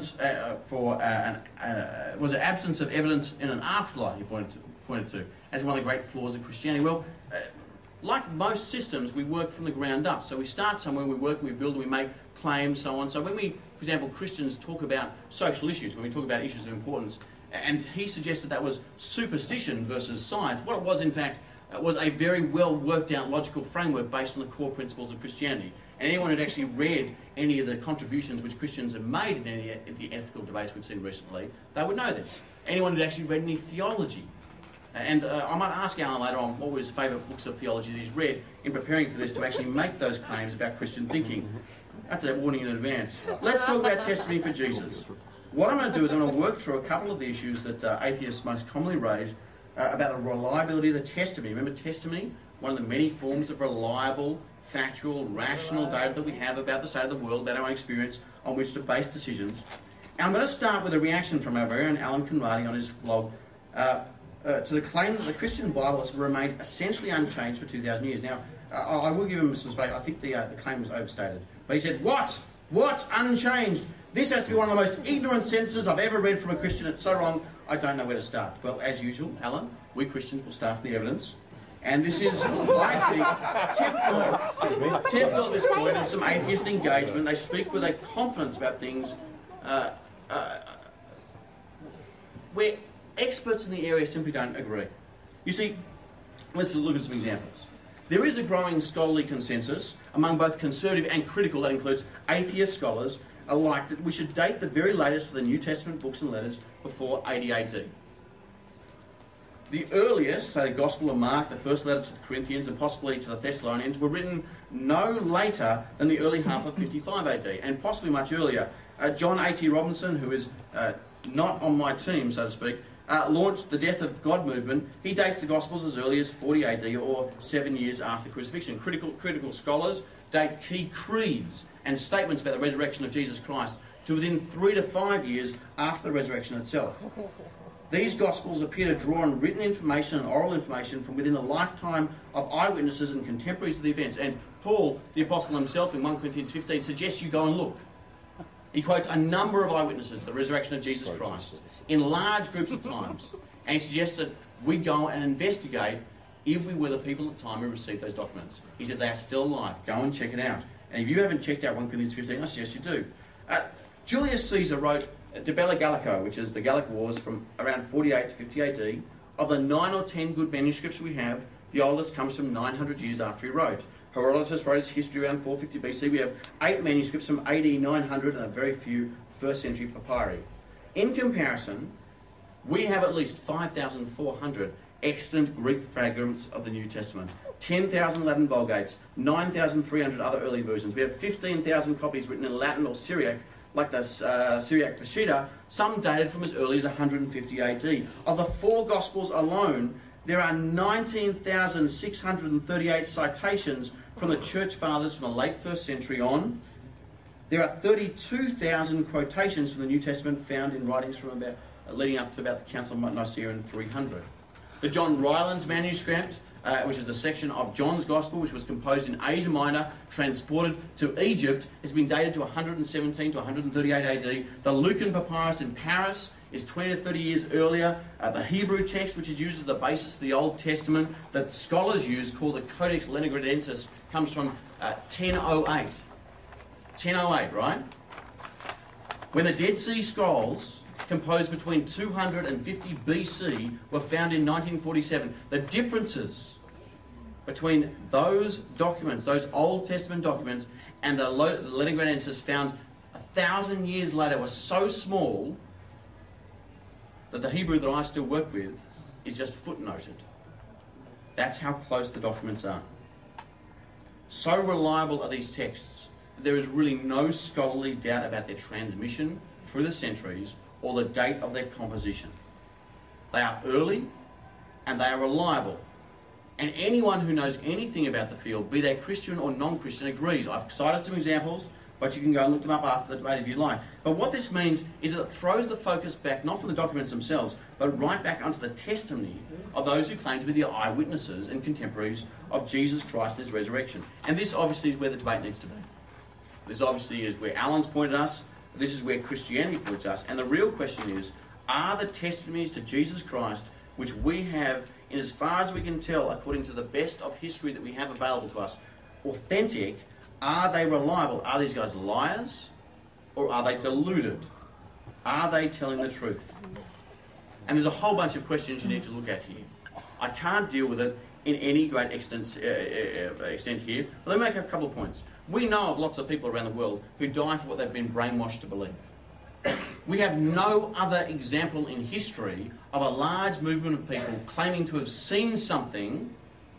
Speaker 2: was the absence of evidence in an afterlife, he pointed to, as one of the great flaws of Christianity. Well, like most systems, we work from the ground up. So we start somewhere, we work, we build, we make claims, so on. So when we, for example, Christians talk about social issues, when we talk about issues of importance, and he suggested that was superstition versus science, what it was, in fact, was a very well worked out logical framework based on the core principles of Christianity. And anyone who'd actually read any of the contributions which Christians have made in any of the ethical debates we've seen recently, they would know this. Anyone who'd actually read any theology. And I might ask Alan later on what were his favourite books of theology that he's read in preparing for this to actually make those claims about Christian thinking. That's a warning in advance. Let's talk about testimony for Jesus. What I'm going to do is I'm going to work through a couple of the issues that atheists most commonly raise about the reliability of the testimony. Remember, testimony, one of the many forms of reliable, factual, rational data that we have about the state of the world, about our own experience, on which to base decisions. And I'm going to start with a reaction from our very own Alan Conradi on his blog to the claim that the Christian Bible has remained essentially unchanged for 2,000 years. Now, I will give him some space. I think the claim was overstated. But he said, what? What? Unchanged? This has to be one of the most ignorant sentences I've ever read from a Christian. It's so wrong, I don't know where to start. Well, as usual, Alan, we Christians will start with the evidence. And this is, I think, typical at this point of some atheist engagement. They speak with a confidence about things where experts in the area simply don't agree. You see, let's look at some examples. There is a growing scholarly consensus among both conservative and critical, that includes atheist scholars alike, that we should date the very latest of the New Testament books and letters before AD 80. The earliest, say the Gospel of Mark, the first letter to the Corinthians and possibly to the Thessalonians, were written no later than the early half of 55 AD, and possibly much earlier. John A.T. Robinson, who is not on my team, so to speak, launched the Death of God movement. He dates the Gospels as early as 40 AD, or 7 years after crucifixion. Critical scholars date key creeds and statements about the resurrection of Jesus Christ to within 3 to 5 years after the resurrection itself. These Gospels appear to draw on written information and oral information from within the lifetime of eyewitnesses and contemporaries of the events. And Paul, the Apostle himself, in 1 Corinthians 15, suggests you go and look. He quotes a number of eyewitnesses to the resurrection of Jesus Christ in large groups of times. And he suggests that we go and investigate if we were the people at the time who received those documents. He said they are still alive. Go and check it out. And if you haven't checked out 1 Corinthians 15, I suggest you do. Julius Caesar wrote De Bello Gallico, which is the Gallic Wars from around 48 to 50 AD. Of the 9 or 10 good manuscripts we have, the oldest comes from 900 years after he wrote. Herodotus wrote his history around 450 BC. We have 8 manuscripts from AD 900 and a very few first century papyri. In comparison, we have at least 5,400 extant Greek fragments of the New Testament, 10,000 Latin Vulgates, 9,300 other early versions. We have 15,000 copies written in Latin or Syriac, like the Syriac Peshitta, some dated from as early as 150 AD. Of the 4 Gospels alone, there are 19,638 citations from the Church Fathers from the late 1st century on. There are 32,000 quotations from the New Testament found in writings from about leading up to about the Council of Nicaea in 300. The John Rylands manuscript, which is the section of John's Gospel, which was composed in Asia Minor, transported to Egypt, has been dated to 117 to 138 AD. The Lucan Papyrus in Paris is 20 to 30 years earlier. The Hebrew text, which is used as the basis of the Old Testament, that scholars use, called the Codex Leningradensis, comes from 1008. 1008, right? When the Dead Sea Scrolls, composed between 250 BC, were found in 1947, the differences between those documents, those Old Testament documents, and the Leningradensis found 1,000 years later were so small that the Hebrew that I still work with is just footnoted. That's how close the documents are. So reliable are these texts, there is really no scholarly doubt about their transmission through the centuries or the date of their composition. They are early and they are reliable. And anyone who knows anything about the field, be they Christian or non-Christian, agrees. I've cited some examples, but you can go and look them up after the debate if you like. But what this means is that it throws the focus back, not from the documents themselves, but right back onto the testimony of those who claim to be the eyewitnesses and contemporaries of Jesus Christ and his resurrection. And this obviously is where the debate needs to be. This obviously is where Alan's pointed us. This is where Christianity points us. And the real question is, are the testimonies to Jesus Christ, which we have, in as far as we can tell, according to the best of history that we have available to us, authentic? Are they reliable? Are these guys liars? Or are they deluded? Are they telling the truth? And there's a whole bunch of questions you need to look at here. I can't deal with it in any great extent here, but let me make a couple of points. We know of lots of people around the world who die for what they've been brainwashed to believe. We have no other example in history of a large movement of people claiming to have seen something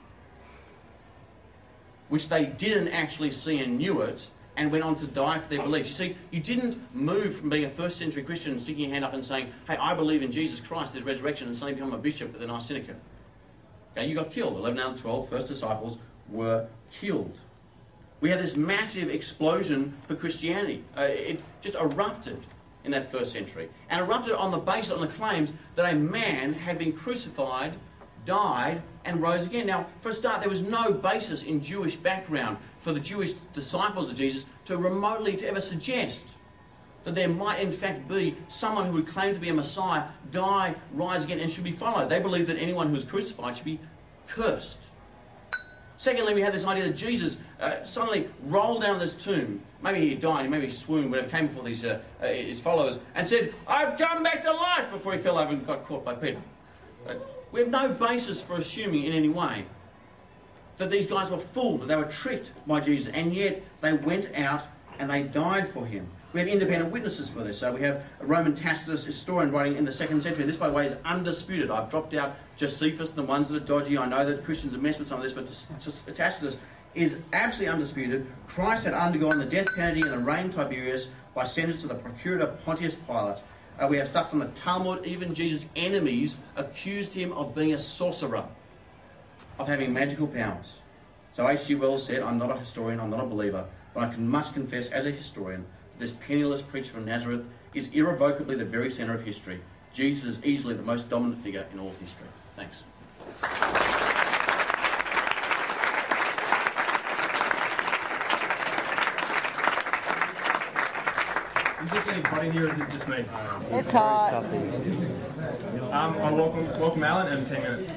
Speaker 2: which they didn't actually see and knew it, and went on to die for their beliefs. You see, you didn't move from being a first century Christian and sticking your hand up and saying, hey, I believe in Jesus Christ, his resurrection, and suddenly become a bishop at the Nicaea. Okay, you got killed. 11 out of the 12 first disciples were killed. We had this massive explosion for Christianity. It just erupted in that first century, and erupted on the basis, on the claims that a man had been crucified, died, and rose again. Now, for a start, there was no basis in Jewish background for the Jewish disciples of Jesus to remotely to ever suggest that there might in fact be someone who would claim to be a Messiah, die, rise again, and should be followed. They believed that anyone who was crucified should be cursed. Secondly, we had this idea that Jesus suddenly rolled down this tomb. Maybe he died, maybe he swooned, whatever, came before these, his followers, and said, I've come back to life, before he fell over and got caught by Peter. We have no basis for assuming in any way that these guys were fooled, that they were tricked by Jesus, and yet they went out and they died for him. We have independent witnesses for this. So we have a Roman Tacitus historian writing in the 2nd century. This, by the way, is undisputed. I've dropped out Josephus and the ones that are dodgy. I know that Christians have messed with some of this, but Tacitus is absolutely undisputed. Christ had undergone the death penalty in the reign of Tiberius by sentence to the procurator Pontius Pilate. We have stuff from the Talmud. Even Jesus' enemies accused him of being a sorcerer, of having magical powers. So H.G. Wells said, I'm not a historian, I'm not a believer, but I must confess as a historian that this penniless preacher from Nazareth is irrevocably the very centre of history. Jesus is easily the most dominant figure in all of history. Thanks.
Speaker 1: Is this getting hot in here, or is it just me?
Speaker 4: It's hot.
Speaker 1: I'll welcome Alan in 10 minutes.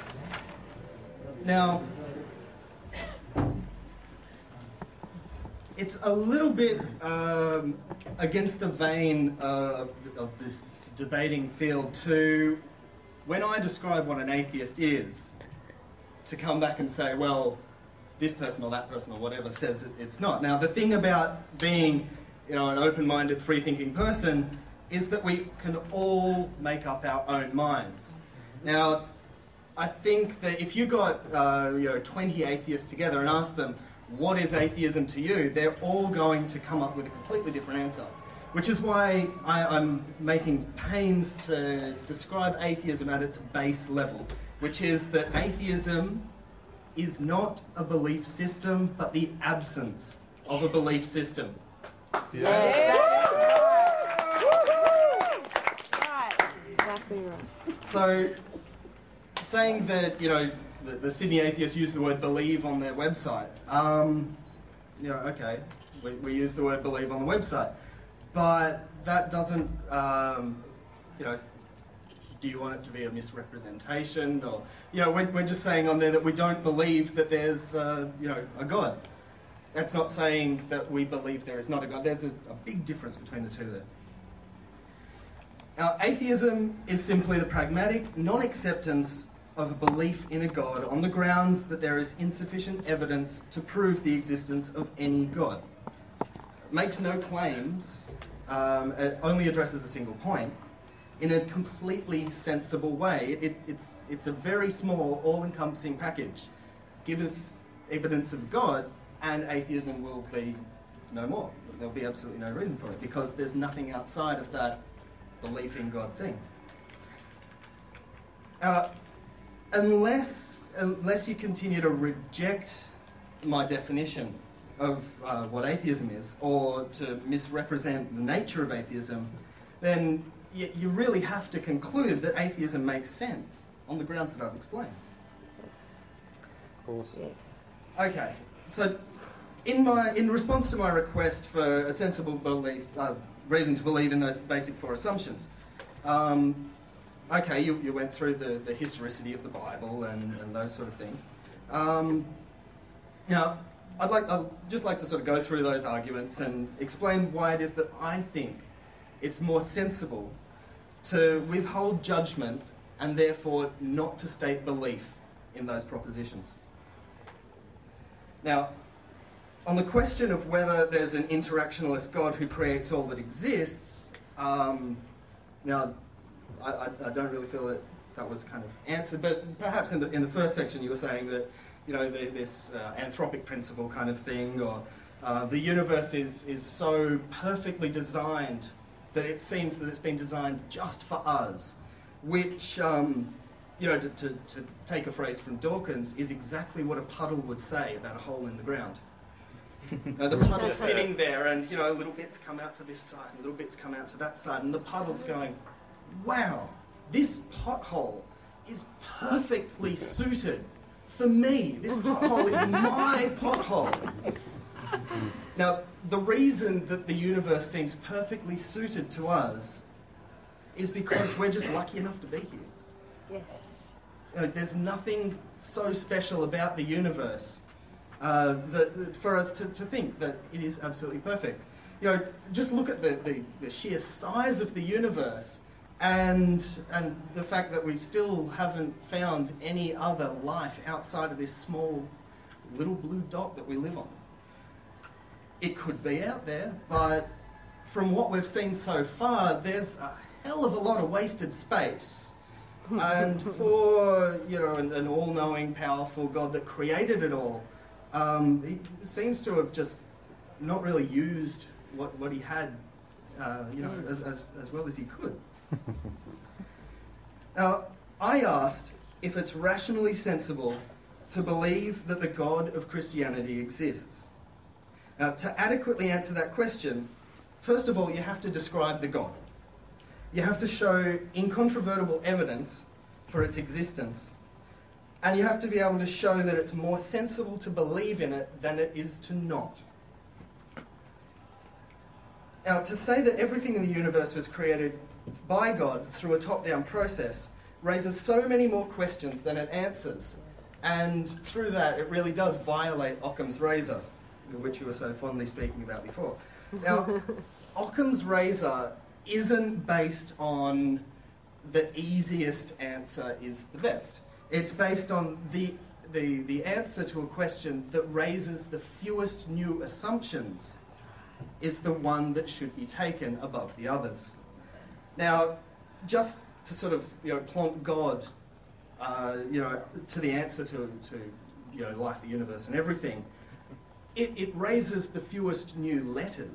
Speaker 3: Now, it's a little bit against the vein of this debating field to, when I describe what an atheist is, to come back and say, well, this person or that person or whatever says it's not. Now, the thing about being, an open-minded, free-thinking person is that we can all make up our own minds. Now, I think that if you got 20 atheists together and asked them, what is atheism to you, they're all going to come up with a completely different answer. Which is why I'm making pains to describe atheism at its base level, which is that atheism is not a belief system, but the absence of a belief system.
Speaker 4: Yeah. Right. Exactly right.
Speaker 3: So, saying that, the Sydney Atheists use the word believe on their website, okay, we use the word believe on the website. But that doesn't, do you want it to be a misrepresentation? Or, we're just saying on there that we don't believe that there's, a God. That's not saying that we believe there is not a God. There's a big difference between the two there. Now, atheism is simply the pragmatic non-acceptance of a belief in a God on the grounds that there is insufficient evidence to prove the existence of any God. It makes no claims. It only addresses a single point in a completely sensible way. It's a very small, all-encompassing package. Give us evidence of God, and atheism will be no more. There'll be absolutely no reason for it, because there's nothing outside of that belief in God thing. Unless you continue to reject my definition of what atheism is, or to misrepresent the nature of atheism, then you really have to conclude that atheism makes sense on the grounds that I've explained.
Speaker 4: Of course. Yes.
Speaker 3: Okay, so in response to my request for a sensible belief, reason to believe in those basic four assumptions, okay, you went through the historicity of the Bible and those sort of things. Now, I'd just like to sort of go through those arguments and explain why it is that I think it's more sensible to withhold judgment and therefore not to state belief in those propositions. Now, on the question of whether there's an interactionalist God who creates all that exists, now, I don't really feel that was kind of answered, but perhaps in the first section you were saying that, this anthropic principle kind of thing, or the universe is so perfectly designed that it seems that it's been designed just for us, which, to take a phrase from Dawkins, is exactly what a puddle would say about a hole in the ground. The puddle's sitting there, and little bits come out to this side, and little bits come out to that side, and the puddle's going, wow, this pothole is perfectly suited for me. This pothole is my pothole. Now, the reason that the universe seems perfectly suited to us is because we're just lucky enough to be here. Yes. There's nothing so special about the universe for us to think that it is absolutely perfect. Just look at the sheer size of the universe, and the fact that we still haven't found any other life outside of this small little blue dot that we live on. It could be out there, but from what we've seen so far, there's a hell of a lot of wasted space. And for an all-knowing, powerful God that created it all, he seems to have just not really used what he had, as well as he could. Now, I asked if it's rationally sensible to believe that the God of Christianity exists. Now, to adequately answer that question, first of all, you have to describe the God. You have to show incontrovertible evidence for its existence, and you have to be able to show that it's more sensible to believe in it than it is to not. Now, to say that everything in the universe was created by God through a top-down process raises so many more questions than it answers, and through that it really does violate Occam's razor, which you were so fondly speaking about before. Now, Occam's razor isn't based on the easiest answer is the best. It's based on the answer to a question that raises the fewest new assumptions is the one that should be taken above the others. Now, just to sort of plonk God, to the answer to life, the universe, and everything, it raises the fewest new letters,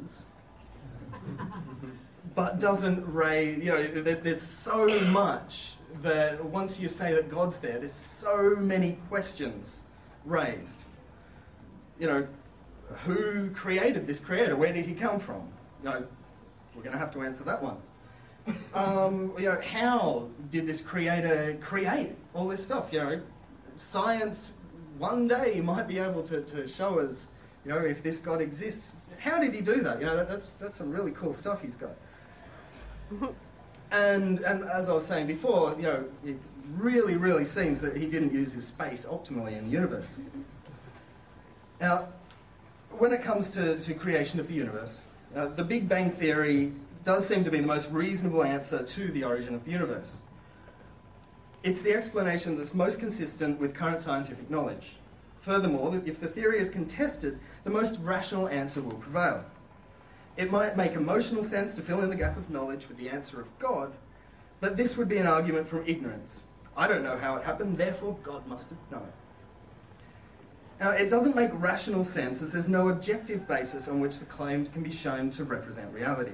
Speaker 3: but doesn't raise. There's so much that once you say that God's there's so many questions raised. Who created this creator? Where did he come from? We're going to have to answer that one. How did this creator create all this stuff? Science one day might be able to show us, if this God exists. How did he do that? That's some really cool stuff he's got. And as I was saying before, it really, really seems that he didn't use his space optimally in the universe. Now, when it comes to creation of the universe, the Big Bang Theory does seem to be the most reasonable answer to the origin of the universe. It's the explanation that's most consistent with current scientific knowledge. Furthermore, if the theory is contested, the most rational answer will prevail. It might make emotional sense to fill in the gap of knowledge with the answer of God, but this would be an argument from ignorance. I don't know how it happened, therefore God must have known. Now, it doesn't make rational sense as there's no objective basis on which the claims can be shown to represent reality.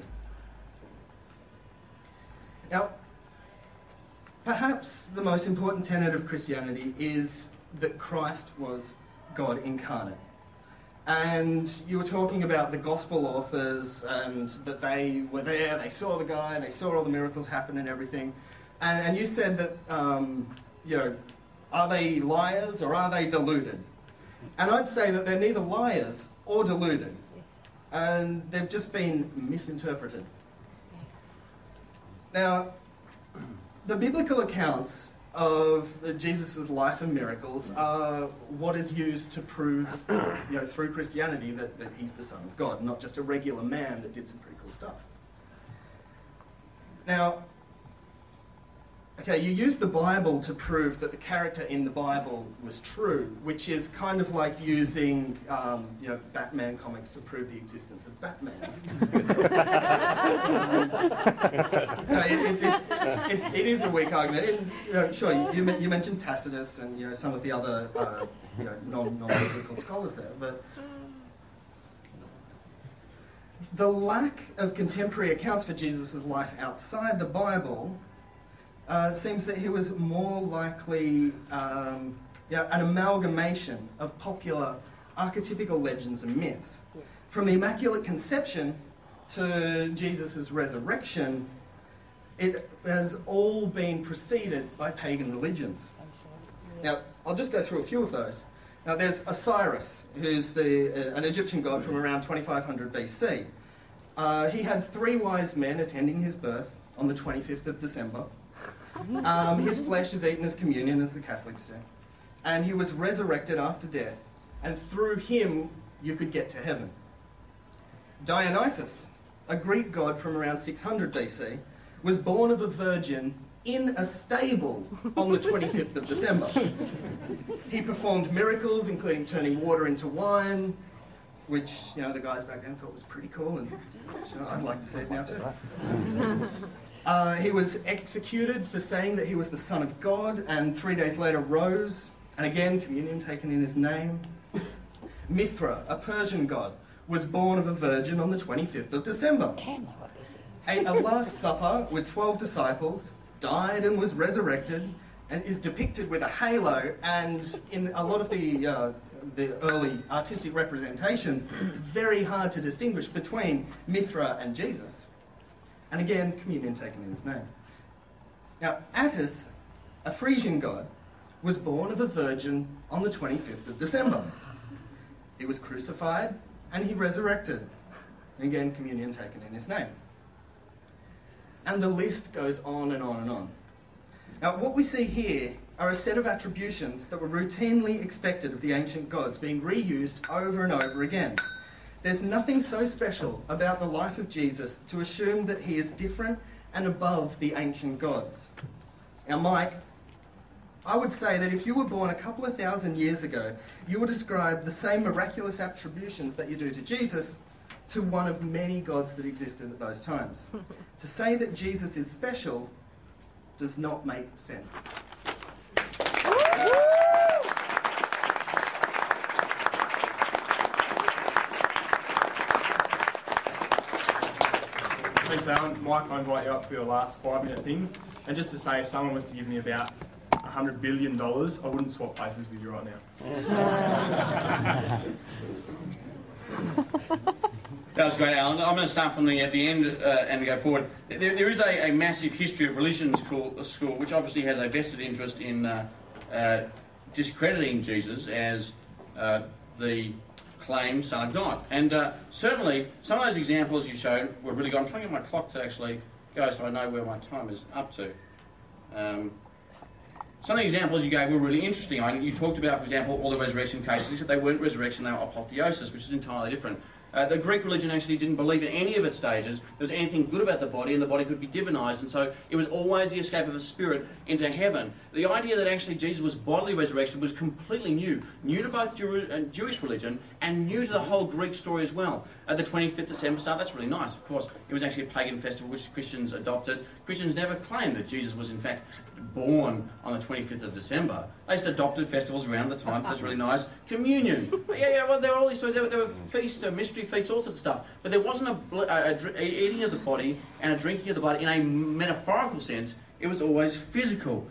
Speaker 3: Now, perhaps the most important tenet of Christianity is that Christ was God incarnate. And you were talking about the gospel authors and that they were there, they saw the guy, they saw all the miracles happen and everything. And you said that, are they liars or are they deluded? And I'd say that they're neither liars or deluded. And they've just been misinterpreted. Now, the biblical accounts of Jesus' life and miracles are what is used to prove, through Christianity that he's the Son of God, not just a regular man that did some pretty cool stuff. Now, okay, you use the Bible to prove that the character in the Bible was true, which is kind of like using, Batman comics to prove the existence of Batman. It is a weak argument. Sure, you mentioned Tacitus and some of the other non-biblical scholars there, but the lack of contemporary accounts for Jesus' life outside the Bible seems that he was more likely an amalgamation of popular archetypical legends and myths. From the Immaculate Conception to Jesus' resurrection, it has all been preceded by pagan religions. Now, I'll just go through a few of those. Now, there's Osiris, who's an Egyptian god from around 2500 BC. He had 3 wise men attending his birth on the 25th of December. His flesh is eaten as communion, as the Catholics do. And he was resurrected after death, and through him you could get to heaven. Dionysus, a Greek god from around 600 BC, was born of a virgin in a stable on the 25th of December. He performed miracles, including turning water into wine, which, the guys back then thought was pretty cool, and I'd like to see it now too. He was executed for saying that he was the Son of God, and 3 days later rose, and again communion taken in his name. Mithra, a Persian god, was born of a virgin on the 25th of December. Ate a Last Supper with 12 disciples, died and was resurrected, and is depicted with a halo, and in a lot of the early artistic representations, it's very hard to distinguish between Mithra and Jesus. And again, communion taken in his name. Now, Attis, a Frisian god, was born of a virgin on the 25th of December. He was crucified and he resurrected. And again, communion taken in his name. And the list goes on and on and on. Now, what we see here are a set of attributions that were routinely expected of the ancient gods, being reused over and over again. There's nothing so special about the life of Jesus to assume that he is different and above the ancient gods. Now, Mike, I would say that if you were born a couple of thousand years ago, you would ascribe the same miraculous attributions that you do to Jesus to one of many gods that existed at those times. To say that Jesus is special does not make sense.
Speaker 1: Thanks, Alan. Mike, I invite you up for your last 5-minute thing. And just to say, if someone was to give me about $100 billion, I wouldn't swap places with you right now.
Speaker 2: That was great, Alan. I'm going to start from the end and go forward. There is a massive history of religion school which obviously has a vested interest in discrediting Jesus as the claimed Son of God. And certainly, some of those examples you showed were really good. I'm trying to get my clock to actually go so I know where my time is up to. Some of the examples you gave were really interesting. You talked about, for example, all the resurrection cases, except they weren't resurrection, they were apotheosis, which is entirely different. The Greek religion actually didn't believe in any of its stages there was anything good about the body, and the body could be divinized, and so it was always the escape of a spirit into heaven. The idea that actually Jesus was bodily resurrection was completely new to both Jewish religion and new to the whole Greek story as well. The 25th December star, that's really nice. Of course, it was actually a pagan festival which Christians adopted. Christians never claimed that Jesus was in fact born on the 25th of December. They just adopted festivals around the time. That's really nice. Communion. Well, there were all these stories. There were feasts, mystery feasts, all sorts of stuff. But there wasn't a eating of the body and a drinking of the blood in a metaphorical sense. It was always physical.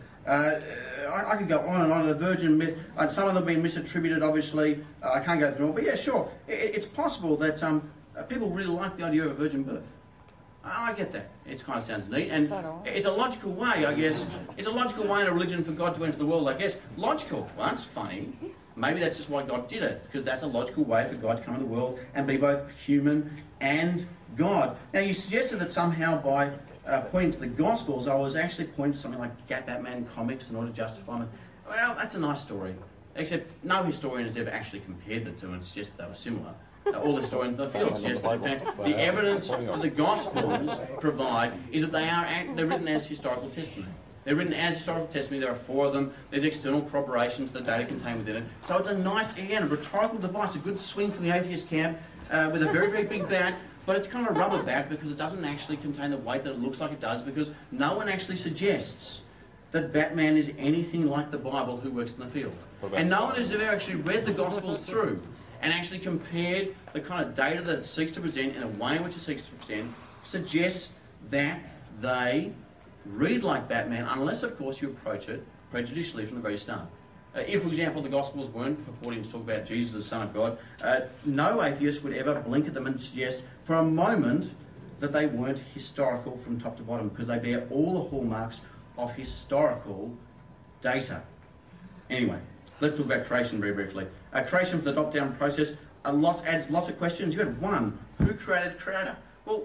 Speaker 2: I could go on and on. The virgin myth, some of them have been misattributed, obviously. I can't go through all. But yeah, sure. It's possible that people really like the idea of a virgin birth. I get that. It kind of sounds neat, and it's a logical way, I guess. It's a logical way in a religion for God to enter the world, I guess. Logical. Well, that's funny. Maybe that's just why God did it, because that's a logical way for God to come into the world and be both human and God. Now, you suggested that somehow by pointing to the Gospels, I was actually pointing to something like Batman comics in order to justify it. Well, that's a nice story, except no historian has ever actually compared the two and suggested they were similar. All the historians in the field suggest that, in fact, the evidence that the Gospels provide is that they're written as historical testimony. They're written as historical testimony. There are 4 of them. There's external corroboration to the data contained within it. So it's a nice, again, a rhetorical device, a good swing from the atheist camp with a very, very big bat, but it's kind of a rubber bat because it doesn't actually contain the weight that it looks like it does, because no one actually suggests that Batman is anything like the Bible who works in the field. And no one has ever actually read the Gospels through and actually compared the kind of data that it seeks to present in a way in which it seeks to present, suggests that they read like Batman, unless, of course, you approach it prejudicially from the very start. If, for example, the Gospels weren't purporting to talk about Jesus as the Son of God, no atheist would ever blink at them and suggest for a moment that they weren't historical from top to bottom, because they bear all the hallmarks of historical data. Anyway, let's talk about creation very briefly. Creation for the top-down process adds lots of questions. You had one. Who created the Creator? Well,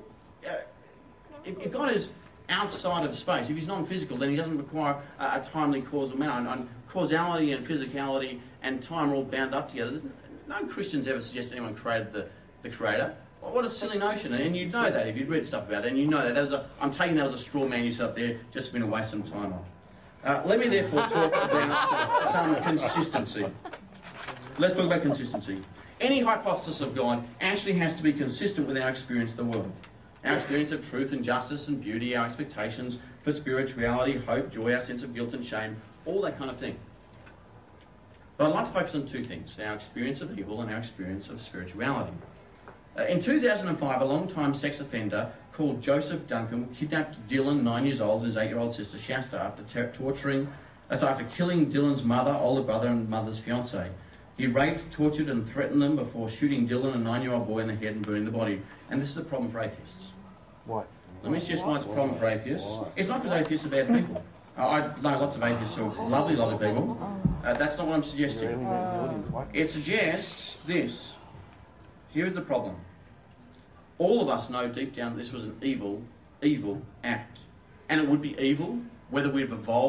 Speaker 2: if God is outside of space, if he's non-physical, then he doesn't require a timely causal manner. And causality and physicality and time are all bound up together. No Christians ever suggest anyone created the Creator. Well, what a silly notion. And you'd know that if you'd read stuff about it. And you know that. I'm taking that as a straw man you set up there just been to waste some time on. Let me therefore talk about some consistency. Let's talk about consistency. Any hypothesis of God actually has to be consistent with our experience of the world. Our experience of truth and justice and beauty, our expectations for spirituality, hope, joy, our sense of guilt and shame, all that kind of thing. But I'd like to focus on 2 things: our experience of evil and our experience of spirituality. In 2005, a long-time sex offender called Joseph Duncan kidnapped Dylan, 9 years old, and his 8-year-old sister Shasta after killing Dylan's mother, older brother, and mother's fiancée. He raped, tortured, and threatened them before shooting Dylan, a 9-year-old boy, in the head and burning the body. And this is a problem for atheists.
Speaker 4: What?
Speaker 2: Let me suggest why it's a problem for atheists. It's not because atheists are bad people. I know lots of atheists who are lovely people. That's not what I'm suggesting. It suggests this. Here's the problem. All of us know deep down this was an evil act. And it would be evil whether we've evolved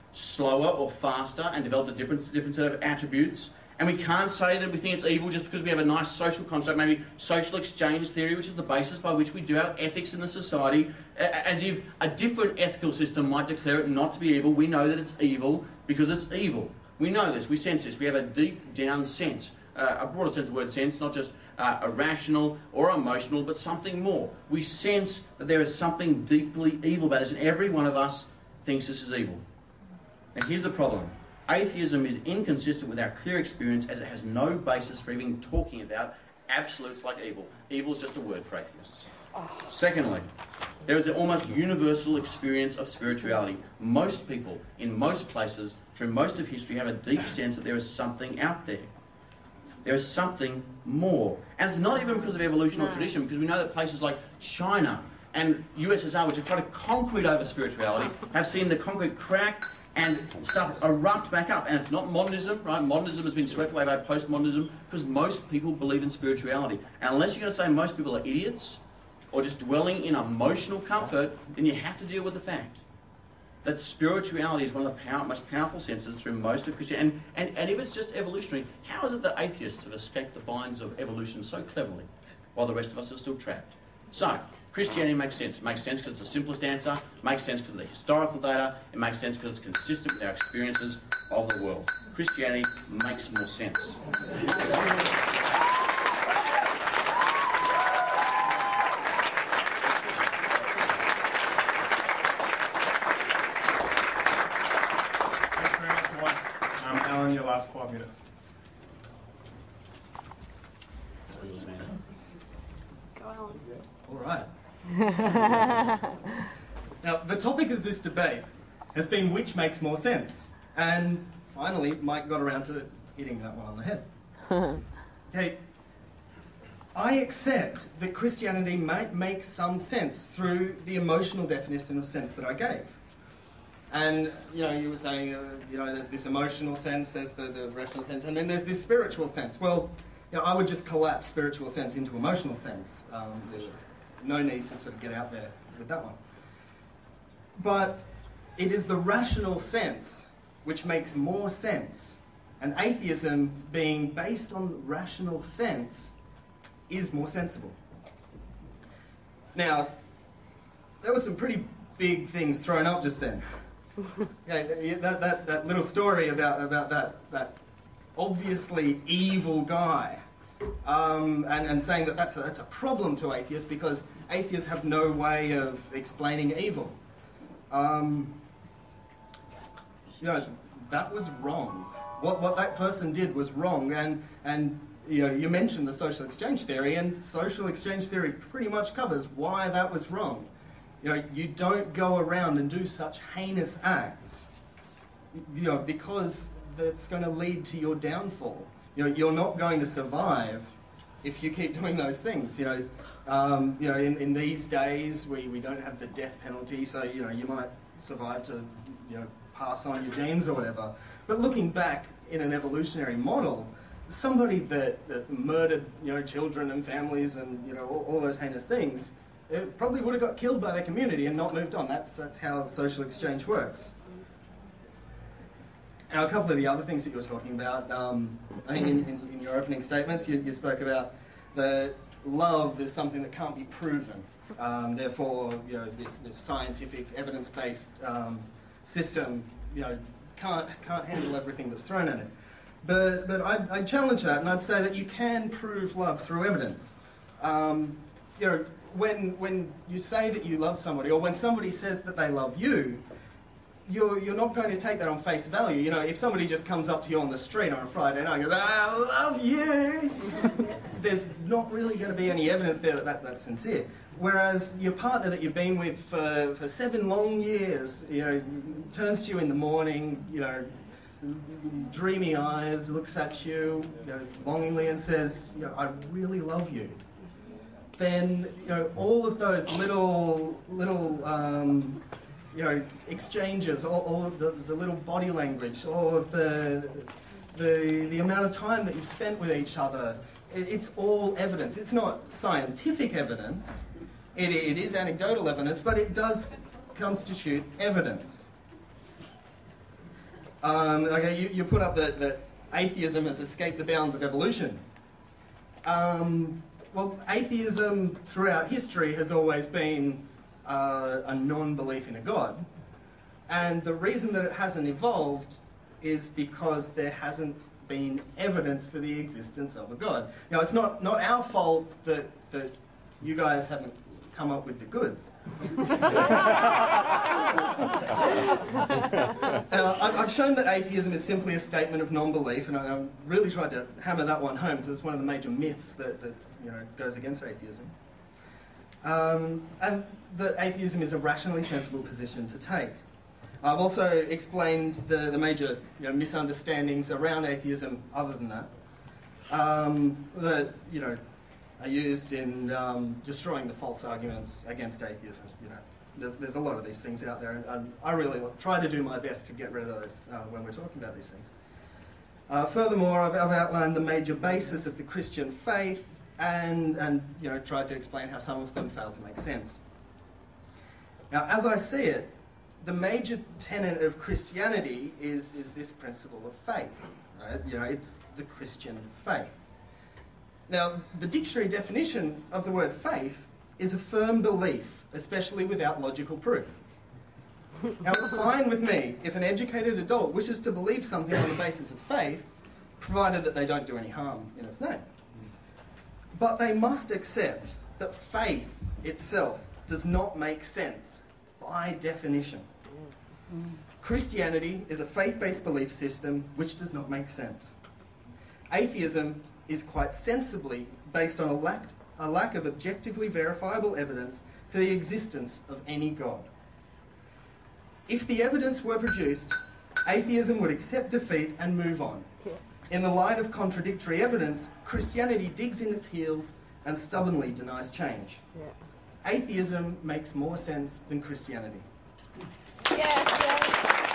Speaker 2: slower or faster and developed a different set of attributes. And we can't say that we think it's evil just because we have a nice social construct, maybe social exchange theory, which is the basis by which we do our ethics in the society, as if a different ethical system might declare it not to be evil. We know that it's evil because it's evil. We know this, we sense this, we have a deep down sense, a broader sense of the word sense, not just irrational or emotional, but something more. We sense that there is something deeply evil about us, and every one of us thinks this is evil. And here's the problem. Atheism is inconsistent with our clear experience, as it has no basis for even talking about absolutes like evil. Evil is just a word for atheists. Secondly, there is an almost universal experience of spirituality. Most people, in most places, through most of history, have a deep sense that there is something out there. There is something more. And it's not even because of evolution or tradition, because we know that places like China and USSR, which have tried to concrete over spirituality, have seen the concrete crack and stuff erupt back up. And it's not modernism, right? Modernism has been swept away by postmodernism because most people believe in spirituality. And unless you're going to say most people are idiots or just dwelling in emotional comfort, then you have to deal with the fact that spirituality is one of the most powerful senses through most of Christianity. And if it's just evolutionary, how is it that atheists have escaped the binds of evolution so cleverly while the rest of us are still trapped? So, Christianity makes sense. It makes sense because it's the simplest answer. It makes sense because of the historical data. It makes sense because it's consistent with our experiences of the world. Christianity makes more sense.
Speaker 1: Thanks very much, Mike. Alan, your last 5 minutes.
Speaker 4: Go on.
Speaker 3: All right. Now, the topic of this debate has been which makes more sense. And finally, Mike got around to hitting that one on the head. Okay, I accept that Christianity might make some sense through the emotional definition of sense that I gave. And, you were saying, there's this emotional sense, there's the rational sense, and then there's this spiritual sense. Well, I would just collapse spiritual sense into emotional sense. There's no need to sort of get out there with that one. But it is the rational sense which makes more sense. And atheism, being based on rational sense, is more sensible. Now, there were some pretty big things thrown up just then. That little story about that obviously evil guy, and saying that that's a problem to atheists because atheists have no way of explaining evil. That was wrong. What that person did was wrong, and you mentioned the social exchange theory, and social exchange theory pretty much covers why that was wrong. You don't go around and do such heinous acts, because that's going to lead to your downfall. You're not going to survive if you keep doing those things. In these days we don't have the death penalty, so you might survive to pass on your genes or whatever. But looking back in an evolutionary model, somebody that murdered children and families and all those heinous things, it probably would have got killed by their community and not moved on. That's how social exchange works. Now, a couple of the other things that you were talking about, I think in your opening statements, you spoke about that love is something that can't be proven. Therefore, this scientific, evidence-based system, can't handle everything that's thrown at it. But I'd challenge that, and I'd say that you can prove love through evidence. When you say that you love somebody, or when somebody says that they love you, you're not going to take that on face value. If somebody just comes up to you on the street on a Friday night and goes, "I love you," there's not really going to be any evidence there that that's sincere. Whereas your partner that you've been with for 7 long years, turns to you in the morning, dreamy eyes, looks at you, longingly and says, "I really love you." Then all of those little exchanges, all of the little body language, all of the amount of time that you've spent with each other, it's all evidence. It's not scientific evidence. It is anecdotal evidence, but it does constitute evidence. Okay, you put up that atheism has escaped the bounds of evolution. Well, atheism throughout history has always been a non-belief in a God. And the reason that it hasn't evolved is because there hasn't been evidence for the existence of a God. Now, it's not our fault that you guys haven't come up with the goods. I've shown that atheism is simply a statement of non-belief, and I really tried to hammer that one home because it's one of the major myths that goes against atheism. And that atheism is a rationally sensible position to take. I've also explained the major misunderstandings around atheism other than that, that are used in destroying the false arguments against atheism. There's a lot of these things out there, and I really try to do my best to get rid of those when we're talking about these things. Furthermore, I've outlined the major basis of the Christian faith and tried to explain how some of them fail to make sense. Now, as I see it, the major tenet of Christianity is this principle of faith. Right? It's the Christian faith. Now, the dictionary definition of the word faith is a firm belief, especially without logical proof. Now, it's fine with me if an educated adult wishes to believe something on the basis of faith, provided that they don't do any harm in its name. But they must accept that faith itself does not make sense by definition. Christianity is a faith-based belief system which does not make sense. Atheism is quite sensibly based on a lack of objectively verifiable evidence for the existence of any God. If the evidence were produced, atheism would accept defeat and move on. In the light of contradictory evidence, Christianity digs in its heels and stubbornly denies change. Atheism makes more sense than Christianity.
Speaker 4: Yes, yes.